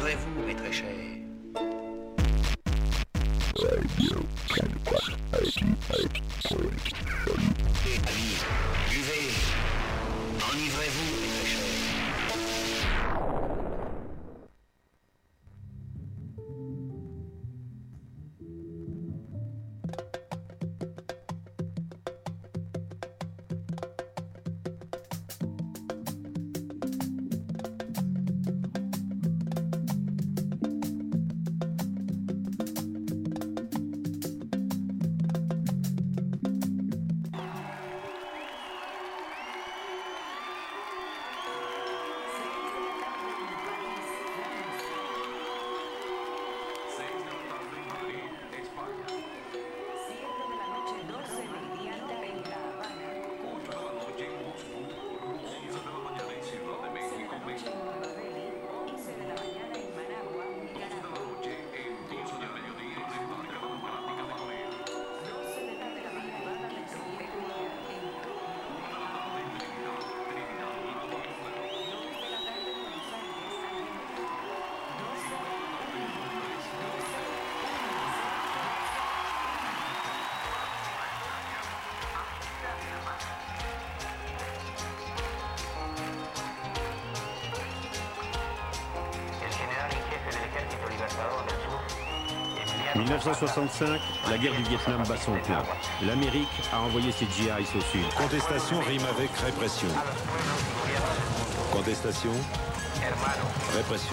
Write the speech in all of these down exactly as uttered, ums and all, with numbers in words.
enivrez-vous, mes très chers. Amis, buvez, enivrez-vous, mes très chers. dix-neuf cent soixante-cinq, la guerre du Vietnam bat son plein. L'Amérique a envoyé ses G Is au sud. Contestation rime avec répression. Contestation, répression.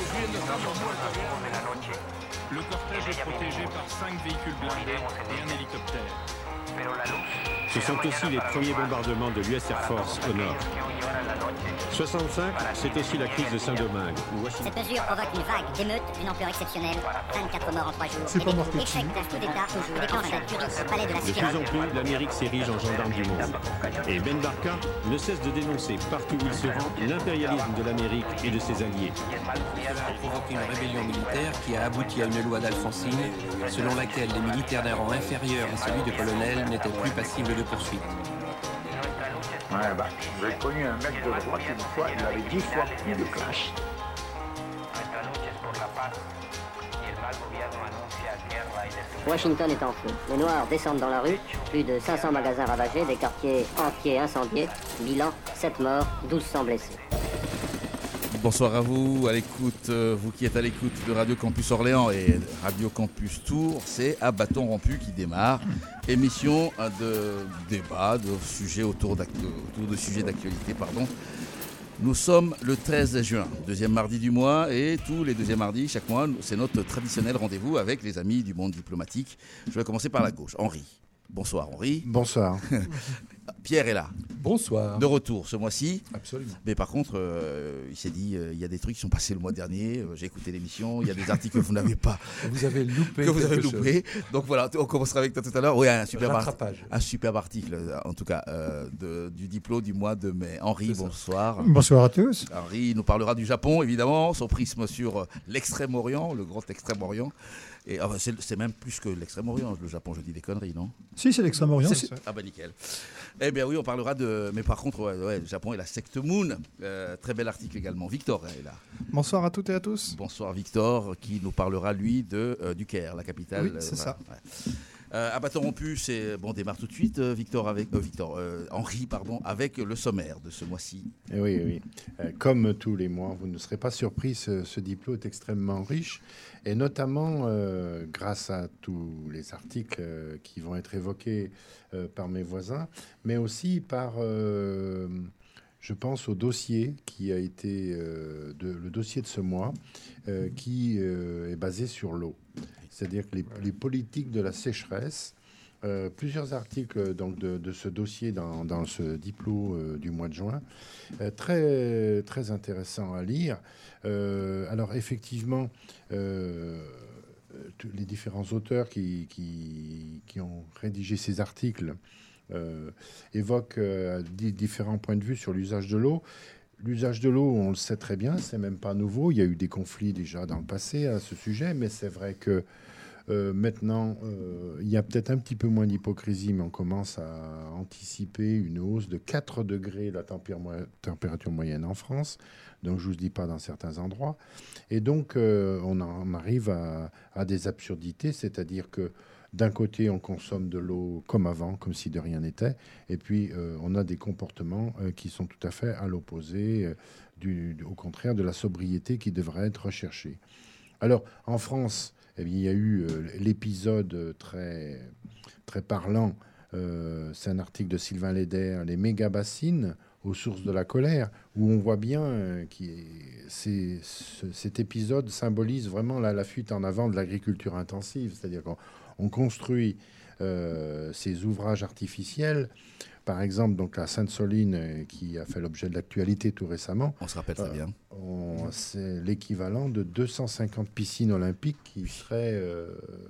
Le cortège est protégé par cinq véhicules blindés et un hélicoptère. Ce sont aussi les premiers bombardements de l'U S Air Force au nord. soixante-cinq, c'est aussi la crise de Saint-Domingue. Cette mesure provoque une vague d'émeutes d'une ampleur exceptionnelle. vingt-quatre morts en trois jours. C'est pas marqué dessus. Échec d'un coup d'État toujours. Déclenche d'un tuerie au palais de la De plus Sierra. en plus, l'Amérique s'érige en gendarme du monde. Et Ben Barka ne cesse de dénoncer partout où il se rend l'impérialisme de l'Amérique et de ses alliés. A provoqué une rébellion militaire qui a abouti à une loi d'Alfonsine selon laquelle les militaires d'un rang inférieur à celui de colonel n'étaient plus passibles de poursuite. Ouais, bah, j'ai connu un mec de droite une fois, il avait dix fois plus de clash. Washington est en feu. Les Noirs descendent dans la rue. Plus de cinq cents magasins ravagés, des quartiers entiers incendiés. Bilan, sept morts, douze cents blessés. Bonsoir à vous, à l'écoute, euh, vous qui êtes à l'écoute de Radio Campus Orléans et Radio Campus Tours, c'est à bâton rompu qui démarre. Émission de débat, de sujets autour, autour de sujets d'actualité, pardon. Nous sommes le treize juin, deuxième mardi du mois, et tous les deuxièmes mardis, chaque mois, c'est notre traditionnel rendez-vous avec les amis du monde diplomatique. Je vais commencer par la gauche. Henri. Bonsoir Henri. Bonsoir. Pierre est là. Bonsoir. De retour ce mois-ci. Absolument. Mais par contre, euh, il s'est dit, euh, il y a des trucs qui sont passés le mois dernier. Euh, j'ai écouté l'émission. Il y a des articles que vous n'avez pas. Vous avez loupé. Que vous avez chose. loupé. Donc voilà, on commencera avec toi tout à l'heure. Oui, un superbe, Rattrapage. un superbe article, en tout cas, euh, de, du diplôme du mois de mai. Henri, bonsoir. Bonsoir à tous. Henri nous parlera du Japon, évidemment, son prisme sur l'extrême-orient, le grand extrême-orient. Et ah, c'est, c'est même plus que l'extrême-orient, le Japon, je dis des conneries, non ? Si, c'est l'extrême-orient. C'est, c'est... Ah bah nickel. Eh bien oui, on parlera de... Mais par contre, ouais, ouais, le Japon et la secte Moon. Euh, très bel article également. Victor est là. Bonsoir à toutes et à tous. Bonsoir Victor, qui nous parlera, lui, de, euh, du Caire, la capitale. Oui, c'est euh, ça. Voilà, ouais. Euh, à bâton rompu, c'est bon, on démarre tout de suite, euh, Victor avec euh, Victor, euh, Henri, pardon, avec le sommaire de ce mois-ci. Et oui, oui. Euh, comme tous les mois, vous ne serez pas surpris, ce, ce diplôme est extrêmement riche, et notamment euh, grâce à tous les articles euh, qui vont être évoqués euh, par mes voisins, mais aussi par, euh, je pense, au dossier qui a été euh, de, le dossier de ce mois, euh, qui euh, est basé sur l'eau. C'est-à-dire que les, les politiques de la sécheresse, euh, plusieurs articles donc, de, de ce dossier dans, dans ce diplôme euh, du mois de juin, euh, très, très intéressant à lire. Euh, alors effectivement, euh, les différents auteurs qui, qui, qui ont rédigé ces articles euh, évoquent euh, différents points de vue sur l'usage de l'eau. L'usage de l'eau, on le sait très bien, c'est même pas nouveau. Il y a eu des conflits déjà dans le passé à ce sujet, mais c'est vrai que Euh, maintenant, euh, il y a peut-être un petit peu moins d'hypocrisie, mais on commence à anticiper une hausse de quatre degrés de la tempér- température moyenne en France. Donc, je ne vous dis pas dans certains endroits. Et donc, euh, on, en, on arrive à, à des absurdités, c'est-à-dire que d'un côté, on consomme de l'eau comme avant, comme si de rien n'était. Et puis, euh, on a des comportements euh, qui sont tout à fait à l'opposé, euh, du, du, au contraire de la sobriété qui devrait être recherchée. Alors, en France, eh bien, il y a eu euh, l'épisode très, très parlant. Euh, c'est un article de Sylvain Leder, les méga-bassines aux sources de la colère, où on voit bien euh, que ce, cet épisode symbolise vraiment la, la fuite en avant de l'agriculture intensive. C'est-à-dire qu'on on construit euh, ces ouvrages artificiels. Par exemple, donc la Sainte-Soline, euh, qui a fait l'objet de l'actualité tout récemment. On se rappelle très bien. Euh, on, c'est l'équivalent de deux cent cinquante piscines olympiques qui seraient... Euh,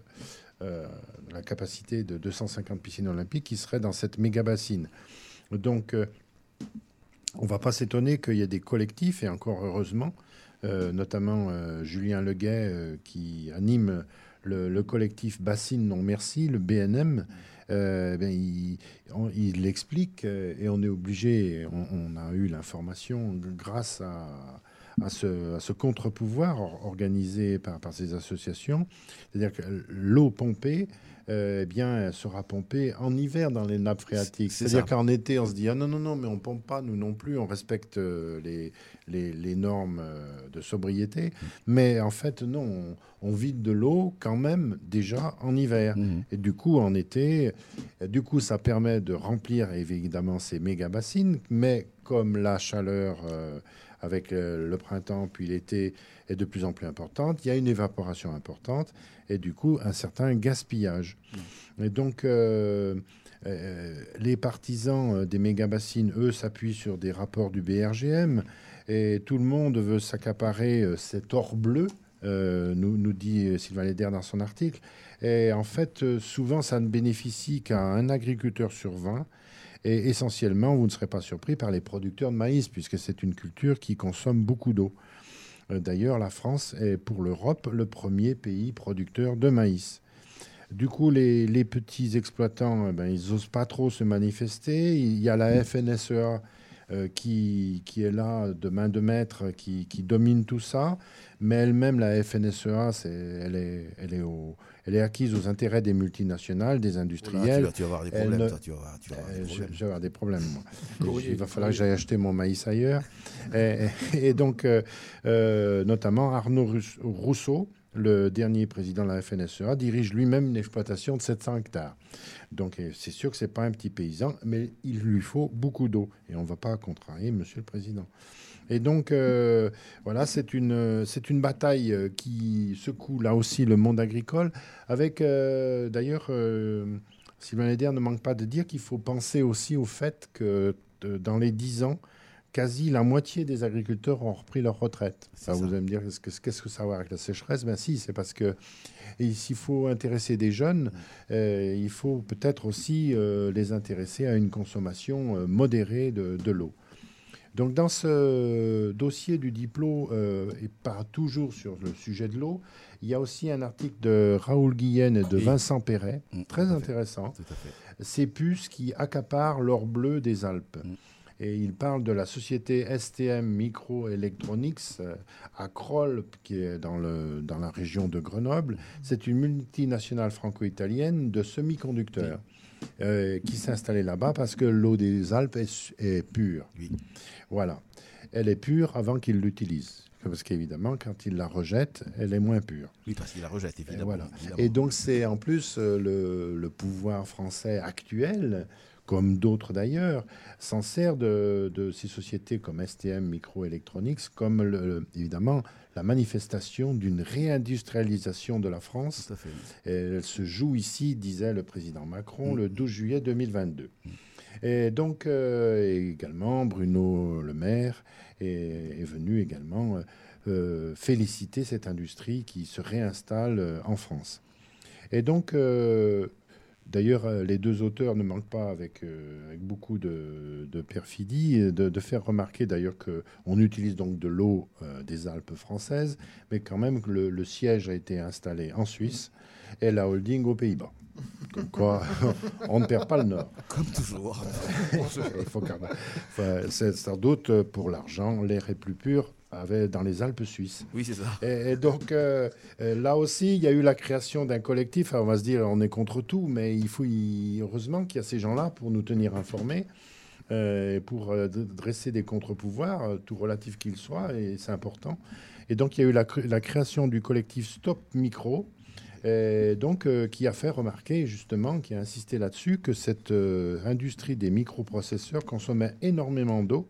euh, la capacité de deux cent cinquante piscines olympiques qui seraient dans cette méga-bassine. Donc, euh, on ne va pas s'étonner qu'il y ait des collectifs, et encore heureusement, euh, notamment euh, Julien Leguet, euh, qui anime le, le collectif Bassine Non Merci, le B N M. Euh, ben, il, on, il l'explique euh, et on est obligé, on, on a eu l'information grâce à, à ce, à ce contre-pouvoir organisé par, par ces associations. C'est-à-dire que l'eau pompée, euh, eh bien, elle sera pompée en hiver dans les nappes phréatiques. C'est C'est-à-dire ça. qu'en été, on se dit « Ah non, non, non, mais on ne pompe pas, nous non plus, on respecte euh, les, les, les normes euh, de sobriété. » Mais en fait, non, on, on vide de l'eau quand même déjà en hiver. Mmh. Et du coup, en été, du coup, ça permet de remplir évidemment ces méga-bassines, mais comme la chaleur... Euh, avec le, le printemps puis l'été est de plus en plus importante, il y a une évaporation importante et du coup un certain gaspillage. Mmh. Et donc euh, euh, les partisans des méga-bassines, eux, s'appuient sur des rapports du B R G M et tout le monde veut s'accaparer euh, cet or bleu, euh, nous, nous dit Sylvain Leder dans son article. Et en fait, euh, souvent, ça ne bénéficie qu'à un agriculteur sur vingt. Et essentiellement, vous ne serez pas surpris par les producteurs de maïs, puisque c'est une culture qui consomme beaucoup d'eau. Euh, d'ailleurs, la France est, pour l'Europe, le premier pays producteur de maïs. Du coup, les, les petits exploitants, eh ben, ils n'osent pas trop se manifester. Il y a la F N S E A euh, qui, qui est là de main de maître, qui, qui domine tout ça. Mais elle-même, la F N S E A, c'est, elle, est, elle, est au, elle est acquise aux intérêts des multinationales, des industriels. Là, tu, vas, tu vas avoir des problèmes, ne... toi, tu vas avoir, tu vas avoir des euh, problèmes. Je, je vais avoir des problèmes, moi. Il va falloir que j'aille acheter mon maïs ailleurs. et, et donc, euh, euh, notamment, Arnaud Rousseau, le dernier président de la F N S E A, dirige lui-même une exploitation de sept cents hectares. Donc, c'est sûr que ce n'est pas un petit paysan, mais il lui faut beaucoup d'eau. Et on ne va pas contrarier Monsieur le Président. Et donc, euh, voilà, c'est une, c'est une bataille qui secoue là aussi le monde agricole, avec euh, d'ailleurs, euh, Sylvain Leder ne manque pas de dire qu'il faut penser aussi au fait que de, dans les dix ans, quasi la moitié des agriculteurs ont repris leur retraite. Ça, vous allez me dire, qu'est-ce que, qu'est-ce que ça va avoir avec la sécheresse? Ben si, c'est parce que et s'il faut intéresser des jeunes, euh, il faut peut-être aussi euh, les intéresser à une consommation euh, modérée de, de l'eau. Donc, dans ce dossier du Diplo, euh, et pas toujours sur le sujet de l'eau, il y a aussi un article de Raoul Guillen et de oui. Vincent Perret, mmh, très tout intéressant. Tout à fait. Ces puces qui accaparent l'or bleu des Alpes. Mmh. Et il parle de la société S T M Microelectronics euh, à Crolles, qui est dans, le, dans la région de Grenoble. C'est une multinationale franco-italienne de semi-conducteurs. Mmh. Euh, qui s'est installée là-bas parce que l'eau des Alpes est, est pure. Oui. Voilà. Elle est pure avant qu'il l'utilise. Parce qu'évidemment, quand il la rejette, elle est moins pure. Oui, parce qu'il la rejette, évidemment. Et, voilà. évidemment. Et donc, c'est en plus euh, le, le pouvoir français actuel, comme d'autres d'ailleurs, s'en sert de, de ces sociétés comme S T M Microelectronics, comme le, évidemment la manifestation d'une réindustrialisation de la France. Tout à fait. Et elle se joue ici, disait le président Macron, mmh. le douze juillet deux mille vingt-deux. Mmh. Et donc, euh, également, Bruno Le Maire est, est venu également euh, féliciter cette industrie qui se réinstalle euh, en France. Et donc, euh, D'ailleurs, euh, les deux auteurs ne manquent pas, avec, euh, avec beaucoup de, de perfidie, de, de faire remarquer d'ailleurs qu'on utilise donc de l'eau euh, des Alpes françaises, mais quand même que le, le siège a été installé en Suisse et la holding aux Pays-Bas. Comme quoi, on ne perd pas le Nord. Comme toujours. Il faut quand même... enfin, c'est sans doute pour l'argent, l'air est plus pur avec, dans les Alpes suisses. Oui, c'est ça. Et, et donc, euh, là aussi, il y a eu la création d'un collectif. Alors, on va se dire, on est contre tout, mais il faut, il... heureusement qu'il y a ces gens-là pour nous tenir informés, euh, pour euh, dresser des contre-pouvoirs, euh, tout relatif qu'ils soient, et c'est important. Et donc, il y a eu la, la création du collectif Stop Micro, Et donc, euh, qui a fait remarquer, justement, qui a insisté là-dessus, que cette euh, industrie des microprocesseurs consommait énormément d'eau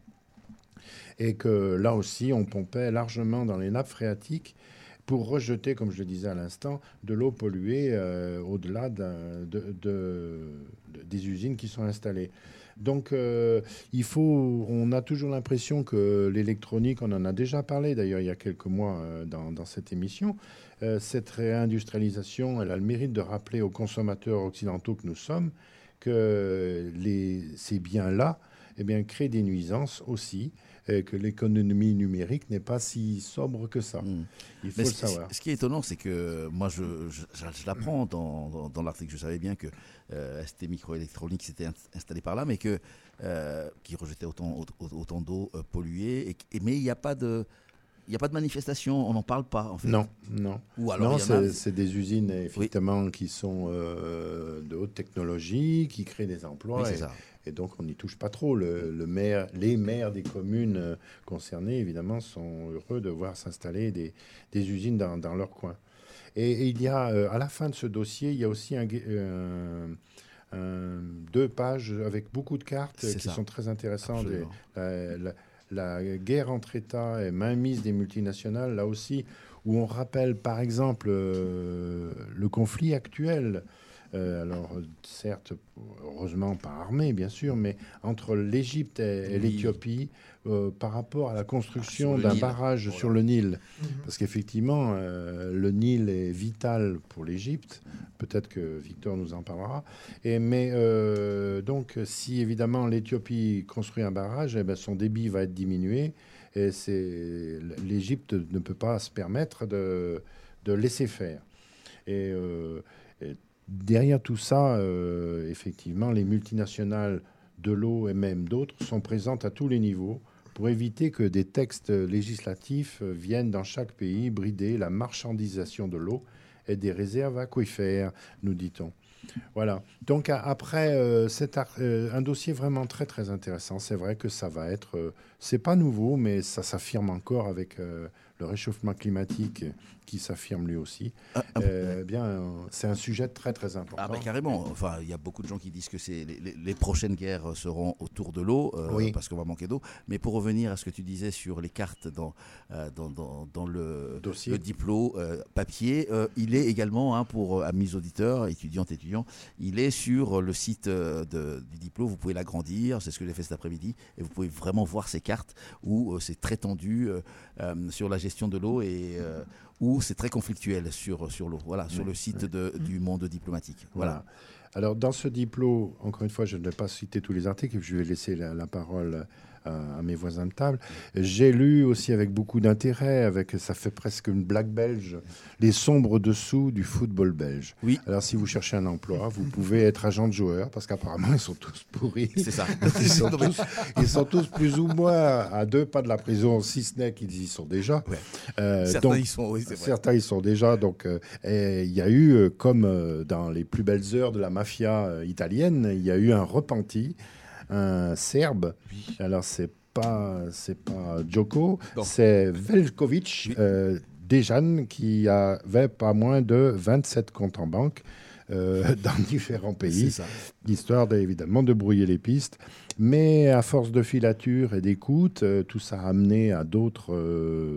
et que là aussi, on pompait largement dans les nappes phréatiques pour rejeter, comme je le disais à l'instant, de l'eau polluée euh, au-delà de, de, de, des usines qui sont installées. Donc, euh, il faut, on a toujours l'impression que l'électronique, on en a déjà parlé d'ailleurs il y a quelques mois euh, dans, dans cette émission, euh, cette réindustrialisation, elle a le mérite de rappeler aux consommateurs occidentaux que nous sommes que les, ces biens-là eh bien, créent des nuisances aussi, et que l'économie numérique n'est pas si sobre que ça. Mmh. Il faut Mais le ce, savoir. Ce qui est étonnant, c'est que moi, je, je, je l'apprends dans, dans, dans l'article. Je savais bien que euh, S T Microélectronique s'était installé par là, mais que, euh, qui rejetait autant, autant d'eau euh, polluée. Et, et, mais il n'y a pas de... Il n'y a pas de manifestation, on n'en parle pas en fait. Non, non. Ou alors non, il y en a... c'est, c'est des usines effectivement oui. qui sont euh, de haute technologie, qui créent des emplois. Oui, c'est et, ça. et donc on n'y touche pas trop. Le, le maire, les maires des communes euh, concernées, évidemment, sont heureux de voir s'installer des, des usines dans, dans leur coin. Et, et il y a, euh, à la fin de ce dossier, il y a aussi un, euh, un, deux pages avec beaucoup de cartes c'est qui ça. sont très intéressantes. Absolument. Et, la, la, La guerre entre États et mainmise des multinationales, là aussi, où on rappelle par exemple euh, le conflit actuel, euh, alors certes, heureusement pas armé bien sûr, mais entre l'Égypte et, et oui. l'Éthiopie euh, par rapport à la construction ah, d'un Nil. barrage voilà. sur le Nil. Mm-hmm. Parce qu'effectivement, euh, le Nil est vital pour l'Égypte. Peut-être que Victor nous en parlera. Et, mais euh, donc, si évidemment l'Éthiopie construit un barrage, eh ben, son débit va être diminué. Et c'est, l'Égypte ne peut pas se permettre de, de laisser faire. Et, euh, et derrière tout ça, euh, effectivement, les multinationales de l'eau et même d'autres sont présentes à tous les niveaux pour éviter que des textes législatifs viennent dans chaque pays brider la marchandisation de l'eau et des réserves aquifères, nous dit-on. Voilà. Donc après, euh, c'est euh, un dossier vraiment très très intéressant. C'est vrai que ça va être, euh, c'est pas nouveau, mais ça s'affirme encore avec euh, le réchauffement climatique qui s'affirme lui aussi. Ah, ah, euh, bien, c'est un sujet très très important. Ah ben carrément. Enfin, il y a beaucoup de gens qui disent que c'est les, les, les prochaines guerres seront autour de l'eau, euh, oui. parce qu'on va manquer d'eau. Mais pour revenir à ce que tu disais sur les cartes dans euh, dans, dans, dans le dossier, le diplôme euh, papier, euh, il est également hein, pour amis auditeurs, étudiantes, étudiants, il est sur le site de, du diplôme. Vous pouvez l'agrandir. C'est ce que j'ai fait cet après-midi, et vous pouvez vraiment voir ces cartes où euh, c'est très tendu euh, euh, sur la gestion de l'eau et euh, où c'est très conflictuel sur, sur l'eau, voilà, sur oui, le site oui. de, du monde diplomatique. Voilà. voilà. Alors, dans ce diplôme, encore une fois, je ne vais pas citer tous les articles, je vais laisser la, la parole à, à mes voisins de table. J'ai lu aussi avec beaucoup d'intérêt, avec, ça fait presque une blague belge, les sombres dessous du football belge. Oui. Alors, si vous cherchez un emploi, vous pouvez être agent de joueur, parce qu'apparemment, ils sont tous pourris. C'est ça. Ils sont, tous, ils sont tous plus ou moins à deux pas de la prison, si ce n'est qu'ils y sont déjà. Ouais. Euh, certains donc, y sont, oui, c'est vrai. Certains y sont déjà. Donc, euh, il y a eu, euh, comme euh, dans les plus belles heures de la mafia euh, italienne, il y a eu un repenti, un Serbe. Oui. Alors, c'est pas, c'est pas Djoko, non. c'est Veljković, oui. euh, Dejan, qui avait pas moins de vingt-sept comptes en banque euh, dans différents pays, histoire évidemment de brouiller les pistes. Mais à force de filature et d'écoute, euh, tout ça a amené à d'autres euh,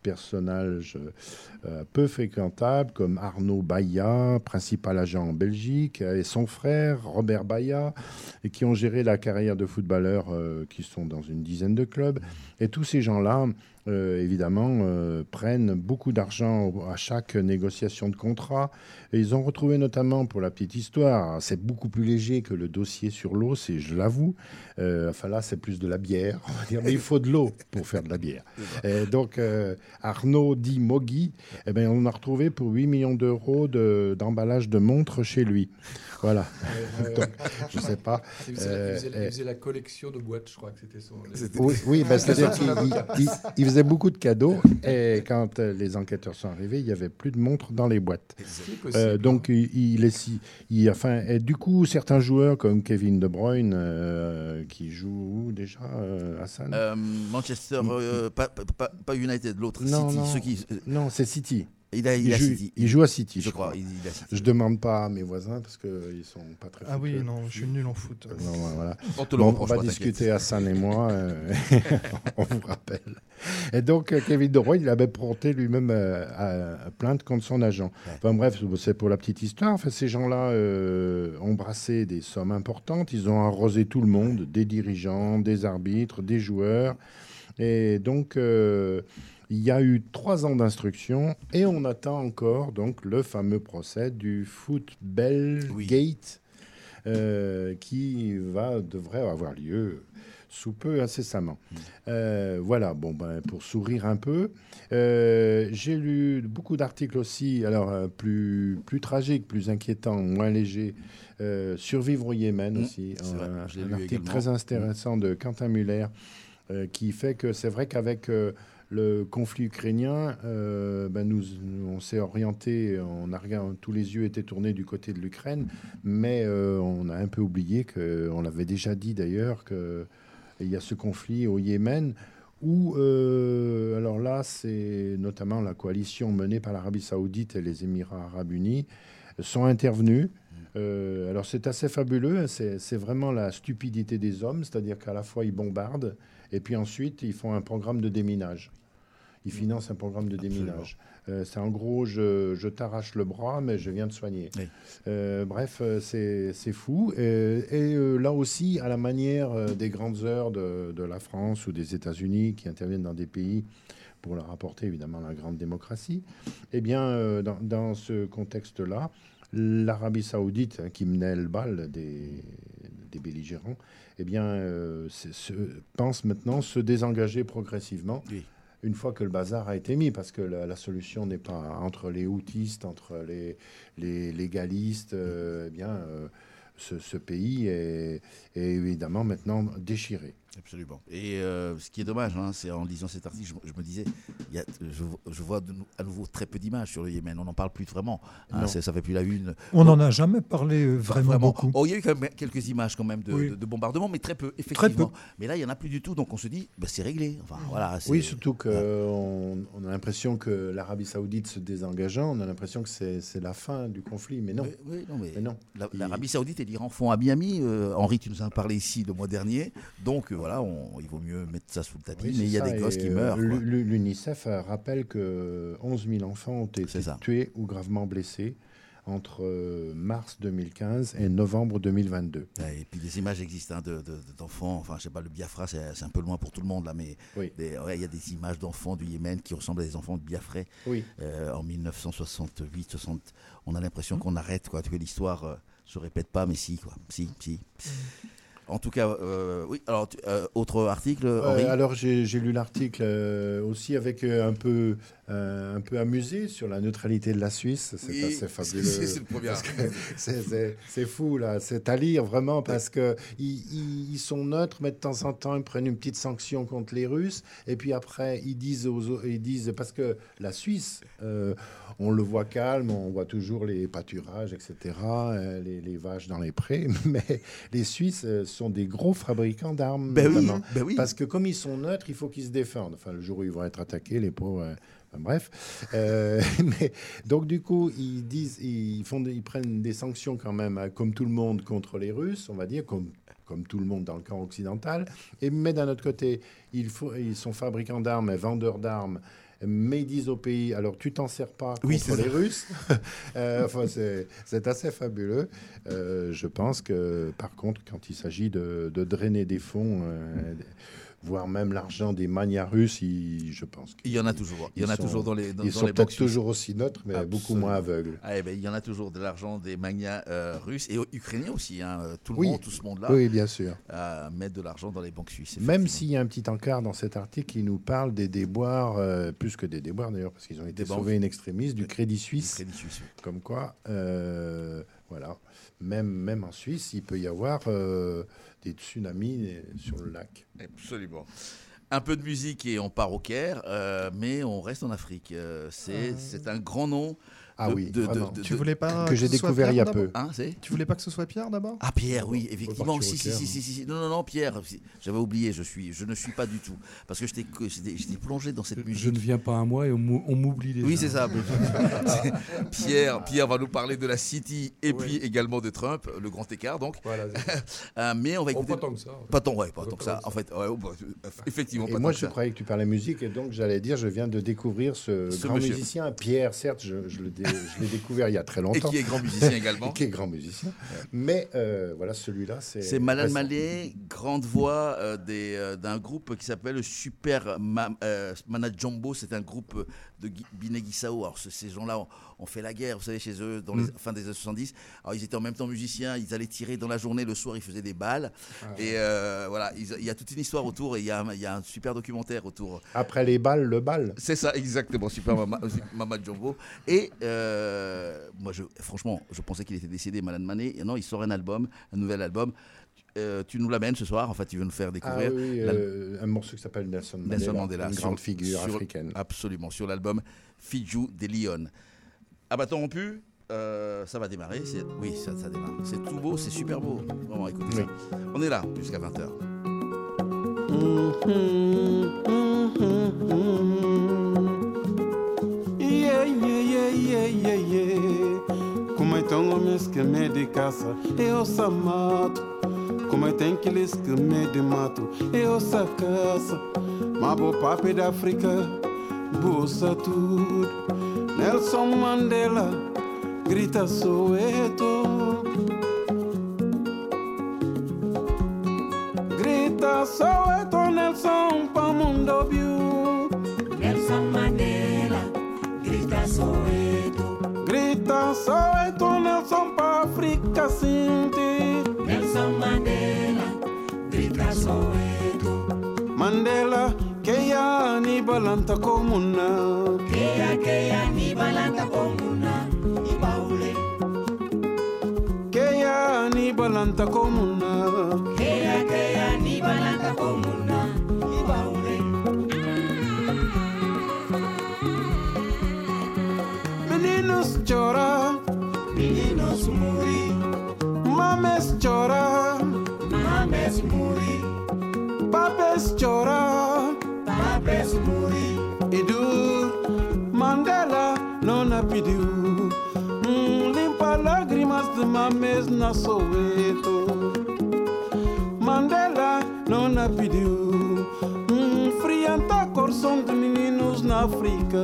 personnages euh, peu fréquentables comme Arnaud Baillat, principal agent en Belgique, et son frère Robert Baillat, et qui ont géré la carrière de footballeurs euh, qui sont dans une dizaine de clubs. Et tous ces gens-là, euh, évidemment, euh, prennent beaucoup d'argent à chaque négociation de contrat. Et ils ont retrouvé notamment, pour la petite histoire, c'est beaucoup plus léger que le dossier sur l'eau, c'est, je l'avoue. Euh, enfin là, c'est plus de la bière, on va dire, mais il faut de l'eau pour faire de la bière. Et donc, euh, Arnaud dit Mogui, eh ben, on a retrouvé pour huit millions d'euros de, d'emballage de montres chez lui. Voilà. Donc, je ne sais pas. Il faisait, euh, il, faisait, il faisait la collection de boîtes, je crois que c'était son... C'était... Oui, oui ben, c'est-à-dire qu'il il, il, il faisait beaucoup de cadeaux et quand euh, les enquêteurs sont arrivés, il n'y avait plus de montres dans les boîtes. Euh, donc, il, il est si... Il, enfin, et du coup, certains joueurs comme Kevin De Bruyne, euh, qui joue où déjà, euh, Hassan euh, Manchester, euh, pas, pas, pas United, l'autre, non, City. Non, ceux qui... non c'est City. Il, a, il, il, a joue, City. il joue à City, je, je crois. crois. Il, il a City. Je demande pas à mes voisins parce qu'ils ne sont pas très Ah footeux. oui, non, je suis nul en foot. Non, voilà. On, te bon, on va discuter, Hassan et moi. Euh, on vous rappelle. Et donc, Kevin De Bruyne, il avait porté lui-même euh, à, à plainte contre son agent. Ouais. Enfin bref, c'est pour la petite histoire. Enfin, ces gens-là euh, ont brassé des sommes importantes. Ils ont arrosé tout le monde, des dirigeants, des arbitres, des joueurs. Et donc... Euh, il y a eu trois ans d'instruction et on attend encore donc le fameux procès du Football oui. Gate euh, qui va, devrait avoir lieu sous peu, incessamment. Mmh. Euh, voilà, bon, ben, pour sourire un peu. Euh, j'ai lu beaucoup d'articles aussi, alors euh, plus, plus tragiques, plus inquiétants, moins légers. Euh, Survivre au Yémen mmh. aussi. Un, un article également. Très intéressant mmh. de Quentin Muller euh, qui fait que c'est vrai qu'avec... Euh, le conflit ukrainien, euh, ben nous, on s'est orienté, on a regardé, tous les yeux étaient tournés du côté de l'Ukraine, mais euh, on a un peu oublié, que, on l'avait déjà dit d'ailleurs, qu'il y a ce conflit au Yémen, où, euh, alors là, c'est notamment la coalition menée par l'Arabie Saoudite et les Émirats Arabes Unis, sont intervenus. Euh, alors c'est assez fabuleux, c'est, c'est vraiment la stupidité des hommes, c'est-à-dire qu'à la fois ils bombardent, et puis ensuite ils font un programme de déminage. Ils financent un programme de déminage. Euh, c'est en gros, je, je t'arrache le bras, mais je viens te soigner. Oui. Euh, bref, c'est, c'est fou. Et, et euh, là aussi, à la manière des grandes heures de, de la France ou des États-Unis qui interviennent dans des pays pour leur apporter évidemment la grande démocratie, eh bien, euh, dans, dans ce contexte-là, l'Arabie Saoudite, hein, qui menait le bal des, des belligérants, eh bien, euh, c'est, se, pense maintenant se désengager progressivement. Oui. Une fois que le bazar a été mis, parce que la, la solution n'est pas entre les houtistes, entre les, les légalistes, euh, eh bien, euh, ce, ce pays est, est évidemment maintenant déchiré. Absolument. Et euh, ce qui est dommage, hein, c'est en lisant cet article, je, je me disais, y a, je, je vois de, à nouveau très peu d'images sur le Yémen. On n'en parle plus vraiment. Hein, ça fait plus la une. On n'en a jamais parlé euh, vraiment, vraiment beaucoup. Oh, il y a eu quand même quelques images quand même de, oui. de, de bombardements, mais très peu, effectivement. Très peu. Mais là, il n'y en a plus du tout. Donc on se dit, bah, c'est réglé. Enfin, voilà, c'est... Oui, surtout qu'on ouais. on a l'impression que l'Arabie Saoudite se désengageant, on a l'impression que c'est, c'est la fin du conflit. Mais non. Oui, oui, non, mais mais non. La, L'Arabie Saoudite et l'Iran font à Miami. Euh, Henri, tu nous en as parlé ici le mois dernier. Donc euh, voilà, on, il vaut mieux mettre ça sous le tapis, oui, mais il y a ça, des gosses qui meurent. Quoi. L'UNICEF rappelle que onze mille enfants ont été tués ou gravement blessés entre mars deux mille quinze et novembre deux mille vingt-deux. Et puis des images existent hein, de, de, d'enfants, enfin je sais pas, le Biafra c'est, c'est un peu loin pour tout le monde là, mais oui. des, ouais, y a des images d'enfants du Yémen qui ressemblent à des enfants de Biafra oui. euh, en dix-neuf cent soixante-huit soixante. On a l'impression mmh. qu'on arrête, quoi, que l'histoire euh, se répète pas, mais si, quoi, si, si. Mmh. En tout cas, euh, oui. Alors, euh, autre article, Henri euh, Alors, j'ai, j'ai lu l'article euh, aussi avec euh, un peu, euh, un peu amusé sur la neutralité de la Suisse. C'est oui, assez fabuleux. C'est, c'est le premier. c'est, c'est, c'est fou là. C'est à lire vraiment parce que ils, ils sont neutres, mais de temps en temps ils prennent une petite sanction contre les Russes, et puis après ils disent, aux, ils disent parce que la Suisse, euh, on le voit calme, on voit toujours les pâturages, et cetera, euh, les, les vaches dans les prés, mais les Suisses euh, sont des gros fabricants d'armes, ben oui, ben oui. parce que comme ils sont neutres, il faut qu'ils se défendent. Enfin, le jour où ils vont être attaqués, les pauvres. Euh, enfin, bref, euh, mais donc du coup, ils disent, ils font, ils prennent des sanctions quand même, hein, comme tout le monde contre les Russes, on va dire, comme comme tout le monde dans le camp occidental. Et mais d'un autre côté, ils, faut, ils sont fabricants d'armes et vendeurs d'armes. mais ils disent au pays, alors tu t'en sers pas oui, contre les Russes. euh, enfin, c'est, c'est assez fabuleux. Euh, je pense que, par contre, quand il s'agit de, de drainer des fonds, euh, voire même l'argent des manias russes, il, je pense qu'il y en a toujours. Il y en a sont, toujours dans les dans, Ils dans sont les peut-être toujours aussi neutres, mais Absolument. beaucoup moins aveugles. Ah, eh ben, il y en a toujours de l'argent des manias euh, russes et ukrainiens aussi. Hein, tout le oui. monde, tout ce monde-là. Oui, bien sûr. Euh, mettre de l'argent dans les banques suisses. Même s'il y a un petit encart dans cet article qui nous parle des déboires, euh, plus que des déboires d'ailleurs, parce qu'ils ont été des sauvés in extremis, du Crédit Suisse. Du Crédit Suisse oui. Comme quoi, euh, voilà. Même, même en Suisse, il peut y avoir euh, des tsunamis sur le lac. Absolument. Un peu de musique et on part au Caire, euh, mais on reste en Afrique. Euh, c'est, euh... c'est un grand nom. Ah de, oui, de, de, de, tu voulais pas que, que j'ai découvert il y a peu. Hein, tu voulais pas que ce soit Pierre d'abord? Ah Pierre, oui, effectivement. Si, si, si, si, si. Non, non, non, Pierre. J'avais oublié. Je suis, je ne suis pas du tout parce que j'étais, j'étais, j'étais plongé dans cette musique. Je ne viens pas à moi et on m'oublie déjà. Oui, c'est ça. Pierre, Pierre va nous parler de la City et oui. puis également de Trump, le grand écart donc. Voilà, euh, mais on va écouter. Oh, pas tant que ça. Pas tant, ouais, pas tant que ça. En fait, ouais, effectivement. Et pas moi, tant je que croyais que tu parlais musique et donc j'allais dire, je viens de découvrir ce, ce grand monsieur. musicien, Pierre. Certes, je, je, le dé, je l'ai découvert il y a très longtemps. Et qui est grand musicien également. Et qui est grand musicien. Mais euh, voilà, celui-là, c'est... C'est Malan Malé, grande voix euh, des, euh, d'un groupe qui s'appelle Super Ma, euh, Mana Jumbo. C'est un groupe de Guinée-Bissau. Alors ce, ces gens-là ont, ont fait la guerre, vous savez, chez eux, dans les mm. fin des années soixante-dix. Alors ils étaient en même temps musiciens, ils allaient tirer dans la journée, le soir ils faisaient des balles. Ah, et euh, voilà, il y a toute une histoire autour et il y, y a un super documentaire autour. Après les balles, le bal. C'est ça, exactement, Super Mama, Mama Jumbo. Et euh, moi, je, franchement, je pensais qu'il était décédé, Malan Mané. Et non, il sort un album, un nouvel album. Euh, tu nous l'amènes ce soir, en fait, tu veux nous faire découvrir. Ah oui, euh, un morceau qui s'appelle Nelson Mandela, Nelson Mandela une sur, grande figure sur, africaine. Absolument, sur l'album Fiju des Lions. À bâton rompu, euh, ça va démarrer. C'est, oui, ça, ça démarre. C'est tout beau, c'est super beau. Vraiment, écoutez oui. ça. On est là jusqu'à vingt heures. Yeah, yeah, yeah, yeah, yeah, yeah. Como então homens que me de caça, eu só mato. Como tem que lhes que me de mato, eu só caça. Mas o papo da África, bolsa tudo. Nelson Mandela, grita Soweto. Grita Soweto, Nelson, pa mundo viu. Nelson Mandela, grita Soweto. Grita Soweto, Nelson, pa África sente. Nelson Mandela, grita Soweto. Mandela, que ya ni balanta comuna. Que ya, que ya ni balanta comuna. Y baule. Que ya ni balanta comuna. Que ya, que ya ni balanta comuna. Y baule. Meninos llora. Meninos muri. Mames llora. Mames muri. Papes llora. Papes muri. Edu Mandela non a pediu. Mm, limpa lágrimas de mames na Soweto. Mandela non a pediu. Mm, frianta coração de meninos na África.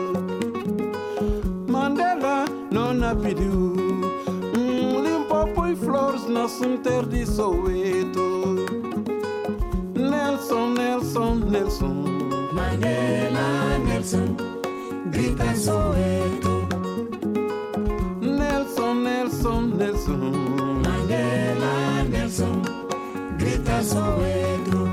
Mandela non a pediu. Mm, limpa põe flores na cemitério de Soweto. Nelson, Nelson, Nelson. Mandela, Nelson, grita Soweto. Nelson, Nelson, Nelson. Mandela, Nelson, grita Soweto.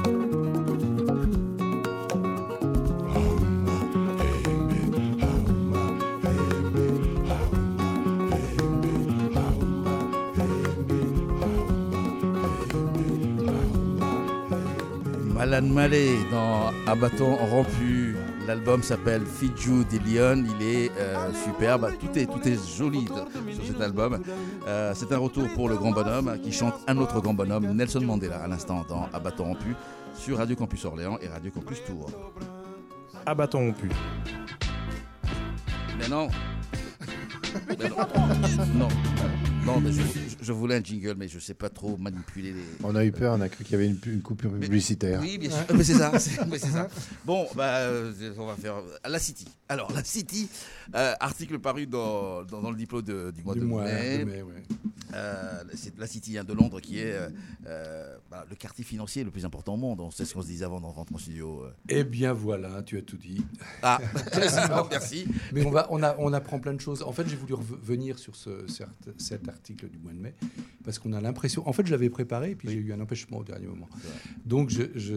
Malan Malé dans À bâton rompu. L'album s'appelle Fiju des Lions. Il est euh, superbe. Tout est, tout est joli de, sur cet album. Euh, c'est un retour pour le grand bonhomme qui chante un autre grand bonhomme, Nelson Mandela, à l'instant dans À bâton rompu sur Radio Campus Orléans et Radio Campus Tours. À bâton rompu. Mais non. Mais non. Non. Non, mais je, je, je voulais un jingle, mais je ne sais pas trop manipuler les... On a eu peur, on a cru qu'il y avait une, une coupure publicitaire. Mais, oui, bien sûr, mais c'est ça, c'est, mais c'est ça. Bon, bah, euh, on va faire la City. Alors, la City, euh, article paru dans, dans, dans le diplôme de, du mois du de mois mai. De mai ouais. euh, c'est la City hein, de Londres qui est euh, euh, bah, le quartier financier le plus important au monde. C'est ce qu'on se disait avant dans Rentre en studio. Eh bien voilà, tu as tout dit. Ah, merci. Mais on, va, on, a, on apprend plein de choses. En fait, j'ai voulu revenir sur ce, cet article du mois de mai parce qu'on a l'impression... En fait, je l'avais préparé et puis oui. j'ai eu un empêchement au dernier moment. Donc, je, je,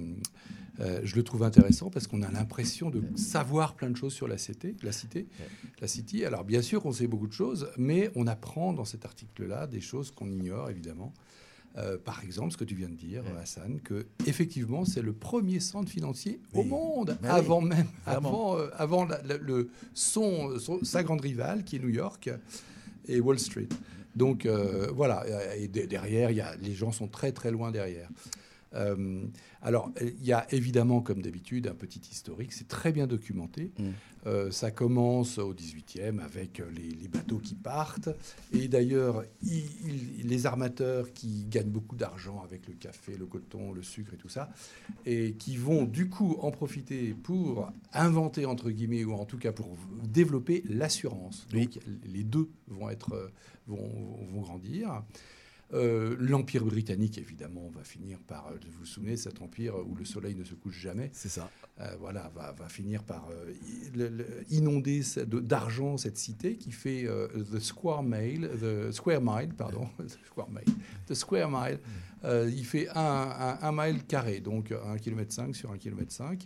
euh, je le trouve intéressant parce qu'on a l'impression de savoir plein de choses sur la cité. La cité, la city. Alors, bien sûr, on sait beaucoup de choses, mais on apprend dans cet article-là des choses qu'on ignore, évidemment. Euh, par exemple, ce que tu viens de dire, ouais. Hassan, que effectivement, c'est le premier centre financier oui. au monde, ben avant oui. même, avant, euh, avant la, la, le, son, son, sa grande rivale, qui est New York et Wall Street. Donc euh, voilà, et derrière, y a, les gens sont très très loin derrière. Euh, alors, il y a évidemment, comme d'habitude, un petit historique. C'est très bien documenté. Mmh. Euh, ça commence au dix-huitième avec les, les bateaux qui partent. Et d'ailleurs, il, il, les armateurs qui gagnent beaucoup d'argent avec le café, le coton, le sucre et tout ça, et qui vont du coup en profiter pour inventer, entre guillemets, ou en tout cas pour développer l'assurance. Oui. Donc, les deux vont, être, vont, vont grandir. Euh, l'Empire britannique, évidemment, va finir par... Vous vous souvenez, cet empire où le soleil ne se couche jamais. C'est ça. Euh, voilà, va, va finir par euh, le, le, inonder d'argent cette cité qui fait euh, the square mile, the square mile, pardon, the square mile, the square mile. Euh, il fait un, un, un mile carré, donc un kilomètre cinq sur un kilomètre cinq.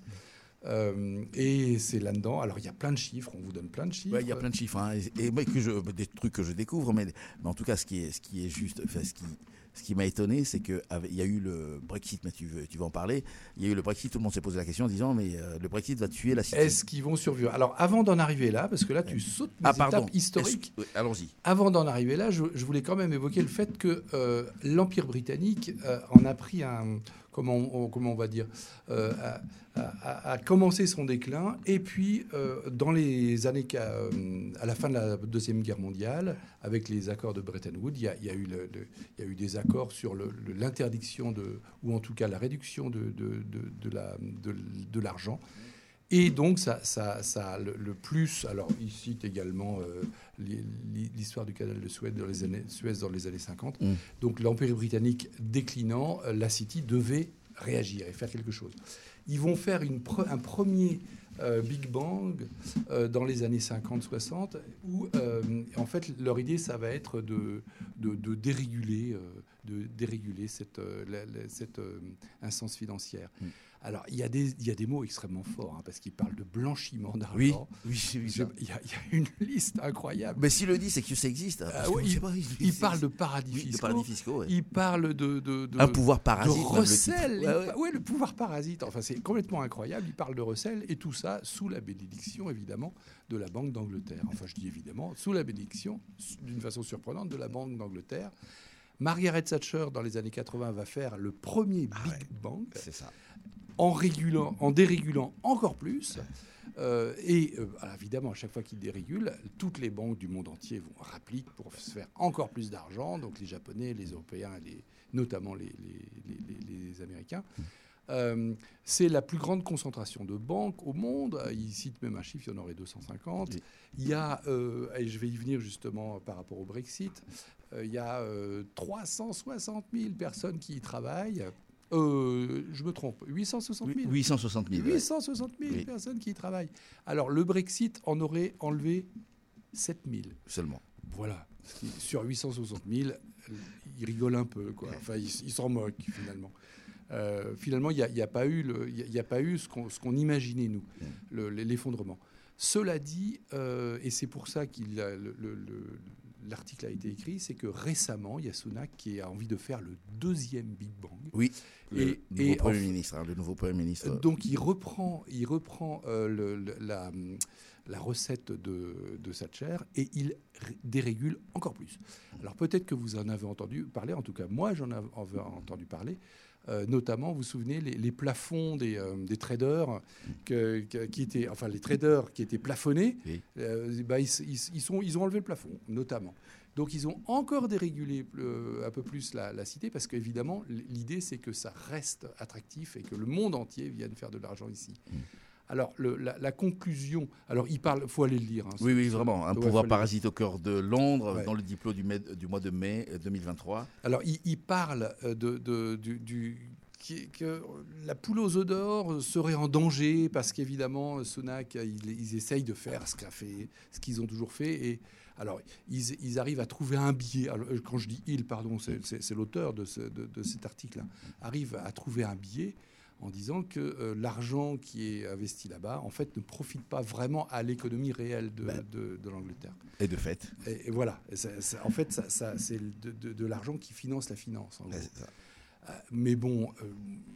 Euh, et c'est là-dedans. Alors, il y a plein de chiffres. On vous donne plein de chiffres. Ouais, il y a plein de chiffres. Hein, et, et moi, que je, des trucs que je découvre. Mais, mais en tout cas, ce qui est, ce qui est juste... Enfin, ce qui, ce qui m'a étonné, c'est qu'il y a eu le Brexit. Mais tu, veux, tu vas en parler. Il y a eu le Brexit. Tout le monde s'est posé la question en disant mais euh, le Brexit va tuer la cité. Est-ce qu'ils vont survivre? Alors, avant d'en arriver là, parce que là, tu sautes les ah, pardon. étapes historiques. Oui, allons-y. Avant d'en arriver là, je, je voulais quand même évoquer le fait que euh, l'Empire britannique euh, en a pris un... Comment on, comment on va dire, euh, a, a, a commencé son déclin. Et puis, euh, dans les années, euh, à la fin de la Deuxième Guerre mondiale, avec les accords de Bretton Woods, il y a, il y a, eu, le, le, il y a eu des accords sur le, le, l'interdiction, de, ou en tout cas la réduction de, de, de, de, la, de, de l'argent. Et donc, ça, ça, ça le, le plus... Alors, il cite également euh, l'histoire du canal de Suez dans les années, Suez dans les années cinquante. Mmh. Donc, l'Empire britannique déclinant, la City devait réagir et faire quelque chose. Ils vont faire une pre, un premier euh, Big Bang euh, dans les années cinquante soixante, où, euh, en fait, leur idée, ça va être de, de, de déréguler, euh, de déréguler cette, euh, la, la, cette euh, instance financière. Mmh. Alors, il y, a des, il y a des mots extrêmement forts, hein, parce qu'ils parlent de blanchiment d'argent. Oui, oui, oui. Je, il, y a, il y a une liste incroyable. Mais s'il le dit, c'est que ça existe. Ah, ouais, il, pas, il, il parle de paradis oui, fiscaux. De paradis fiscaux ouais. Il parle de, de, de... Un pouvoir parasite. De recel. Le, ouais, ouais. ouais, le pouvoir parasite. Enfin, c'est complètement incroyable. Il parle de recel, et tout ça sous la bénédiction, évidemment, de la Banque d'Angleterre. Enfin, je dis évidemment, sous la bénédiction, d'une façon surprenante, de la Banque d'Angleterre. Margaret Thatcher, dans les années quatre-vingts, va faire le premier ah, Big ouais. Bang. C'est ça. En régulant, en dérégulant encore plus. Euh, et euh, alors évidemment, à chaque fois qu'ils dérégulent, toutes les banques du monde entier vont rappliquer pour se faire encore plus d'argent. Donc les Japonais, les Européens, les, notamment les, les, les, les Américains. Euh, c'est la plus grande concentration de banques au monde. Il cite même un chiffre, il y en aurait deux cent cinquante. Oui. Il y a, euh, et je vais y venir justement par rapport au Brexit, euh, il y a euh, trois cent soixante mille personnes qui y travaillent. Euh, je me trompe, huit cent soixante mille. huit cent soixante mille. huit cent soixante mille oui. personnes qui y travaillent. Alors, le Brexit en aurait enlevé sept mille. Seulement. Voilà. Sur huit cent soixante mille, il rigole un peu, quoi. Enfin, il, il s'en moque, finalement. Euh, finalement, il n'y a, a pas eu, le, y a pas eu ce qu'on, ce qu'on imaginait, nous, le, l'effondrement. Cela dit, euh, et c'est pour ça qu'il a, le, le, le, l'article a été écrit, c'est que récemment, il y a Sunak qui a envie de faire le deuxième Big Bang. Oui, le, et, nouveau, et Premier en, ministre, hein, le nouveau Premier ministre. Donc, il reprend, il reprend euh, le, le, la, la recette de, de Thatcher et il ré- dérégule encore plus. Alors peut-être que vous en avez entendu parler, en tout cas moi j'en avais entendu parler, euh, notamment vous vous souvenez les, les plafonds des, euh, des traders que, que, qui étaient, enfin les traders qui étaient plafonnés, oui. euh, bah, ils, ils, ils, sont, ils ont enlevé le plafond notamment. Donc ils ont encore dérégulé euh, un peu plus la, la cité parce qu'évidemment l'idée c'est que ça reste attractif et que le monde entier vienne faire de l'argent ici. Mmh. Alors le, la, la conclusion, alors il parle, faut aller le lire. Hein, oui oui vraiment, un ouais, pouvoir parasite le... au cœur de Londres ouais. dans le diplôme du, mai, du mois de mai deux mille vingt-trois. Alors il, il parle de, de, du, du qui, que la poule aux œufs d'or serait en danger parce qu'évidemment Sunak ils, ils essayent de faire ce qu'a fait, ce qu'ils ont toujours fait et alors, ils, ils arrivent à trouver un biais. Alors, quand je dis « il », pardon, c'est, c'est, c'est l'auteur de, ce, de, de cet article-là, arrive à trouver un biais en disant que euh, l'argent qui est investi là-bas, en fait, ne profite pas vraiment à l'économie réelle de, ben, de, de l'Angleterre. Et de fait. Et, et voilà. Et ça, ça, en fait, ça, ça, c'est de, de, de l'argent qui finance la finance. En gros. C'est ça. Euh, mais bon, euh,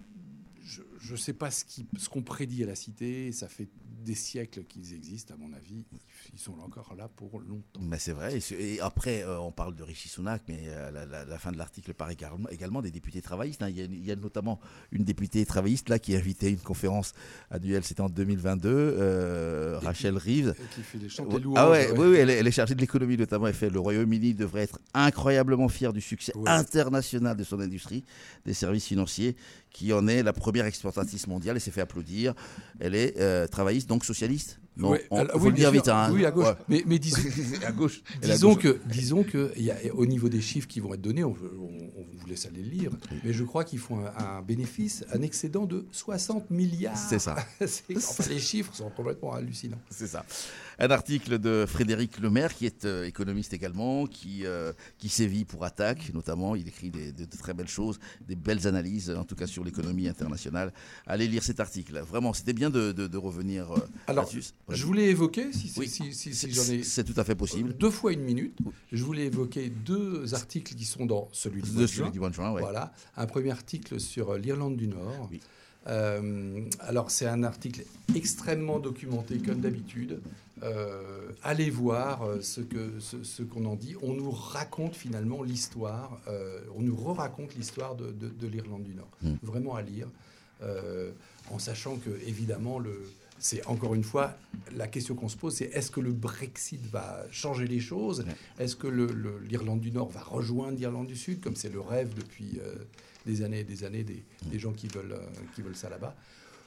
je ne sais pas ce, qui, ce qu'on prédit à la Cité. Ça fait des siècles qu'ils existent, à mon avis. Ils sont encore là pour longtemps. Mais c'est vrai. Et après, euh, on parle de Rishi Sunak, mais euh, la, la, la fin de l'article parle également, également des députés travaillistes. Hein. Il, y a, il y a notamment une députée travailliste là qui a invité une conférence annuelle, c'était en deux mille vingt-deux, euh, Rachel Reeves. Qui fait des chants des louanges. Ah ouais, ouais. Oui, oui, elle est, elle est chargée de l'économie notamment. Elle fait le Royaume-Uni devrait être incroyablement fier du succès ouais. international de son industrie des services financiers, qui en est la première exportatrice mondiale et s'est fait applaudir. Elle est euh, travailliste, donc socialiste. Non, ouais, on, alors, faut oui, le dire sûr, vite. Hein. Oui, à gauche. Ouais. Mais, mais disons, à gauche. disons, à gauche. que, disons que y a, au niveau des chiffres qui vont être donnés, on, on, on vous laisse aller le lire, oui. mais je crois qu'ils font un, un bénéfice, un excédent de soixante milliards. C'est ça. C'est, enfin, les chiffres sont complètement hallucinants. C'est ça. Un article de Frédéric Lemaire, qui est euh, économiste également, qui, euh, qui sévit pour Attaque, notamment. Il écrit des, de, de très belles choses, des belles analyses, en tout cas sur l'économie internationale. Allez lire cet article. Vraiment, c'était bien de, de, de revenir euh, Alors, là-dessus. Je voulais évoquer, si, oui. si, si, si c'est, j'en ai... C'est tout à fait possible. Deux fois une minute. Je voulais évoquer deux articles qui sont dans celui du mois de juin. Du mois de juin ouais. Voilà. Un premier article sur l'Irlande du Nord. Oui. Euh, alors, c'est un article extrêmement documenté, comme d'habitude. Euh, allez voir ce, que, ce, ce qu'on en dit. On nous raconte finalement l'histoire, euh, on nous re-raconte l'histoire de, de, de l'Irlande du Nord. Mmh. Vraiment à lire, euh, en sachant que, évidemment, le, c'est encore une fois, la question qu'on se pose, c'est est-ce que le Brexit va changer les choses ? Mmh. Est-ce que le, le, l'Irlande du Nord va rejoindre l'Irlande du Sud, comme c'est le rêve depuis euh, des années et des années des, mmh. des gens qui veulent, euh, qui veulent ça là-bas ?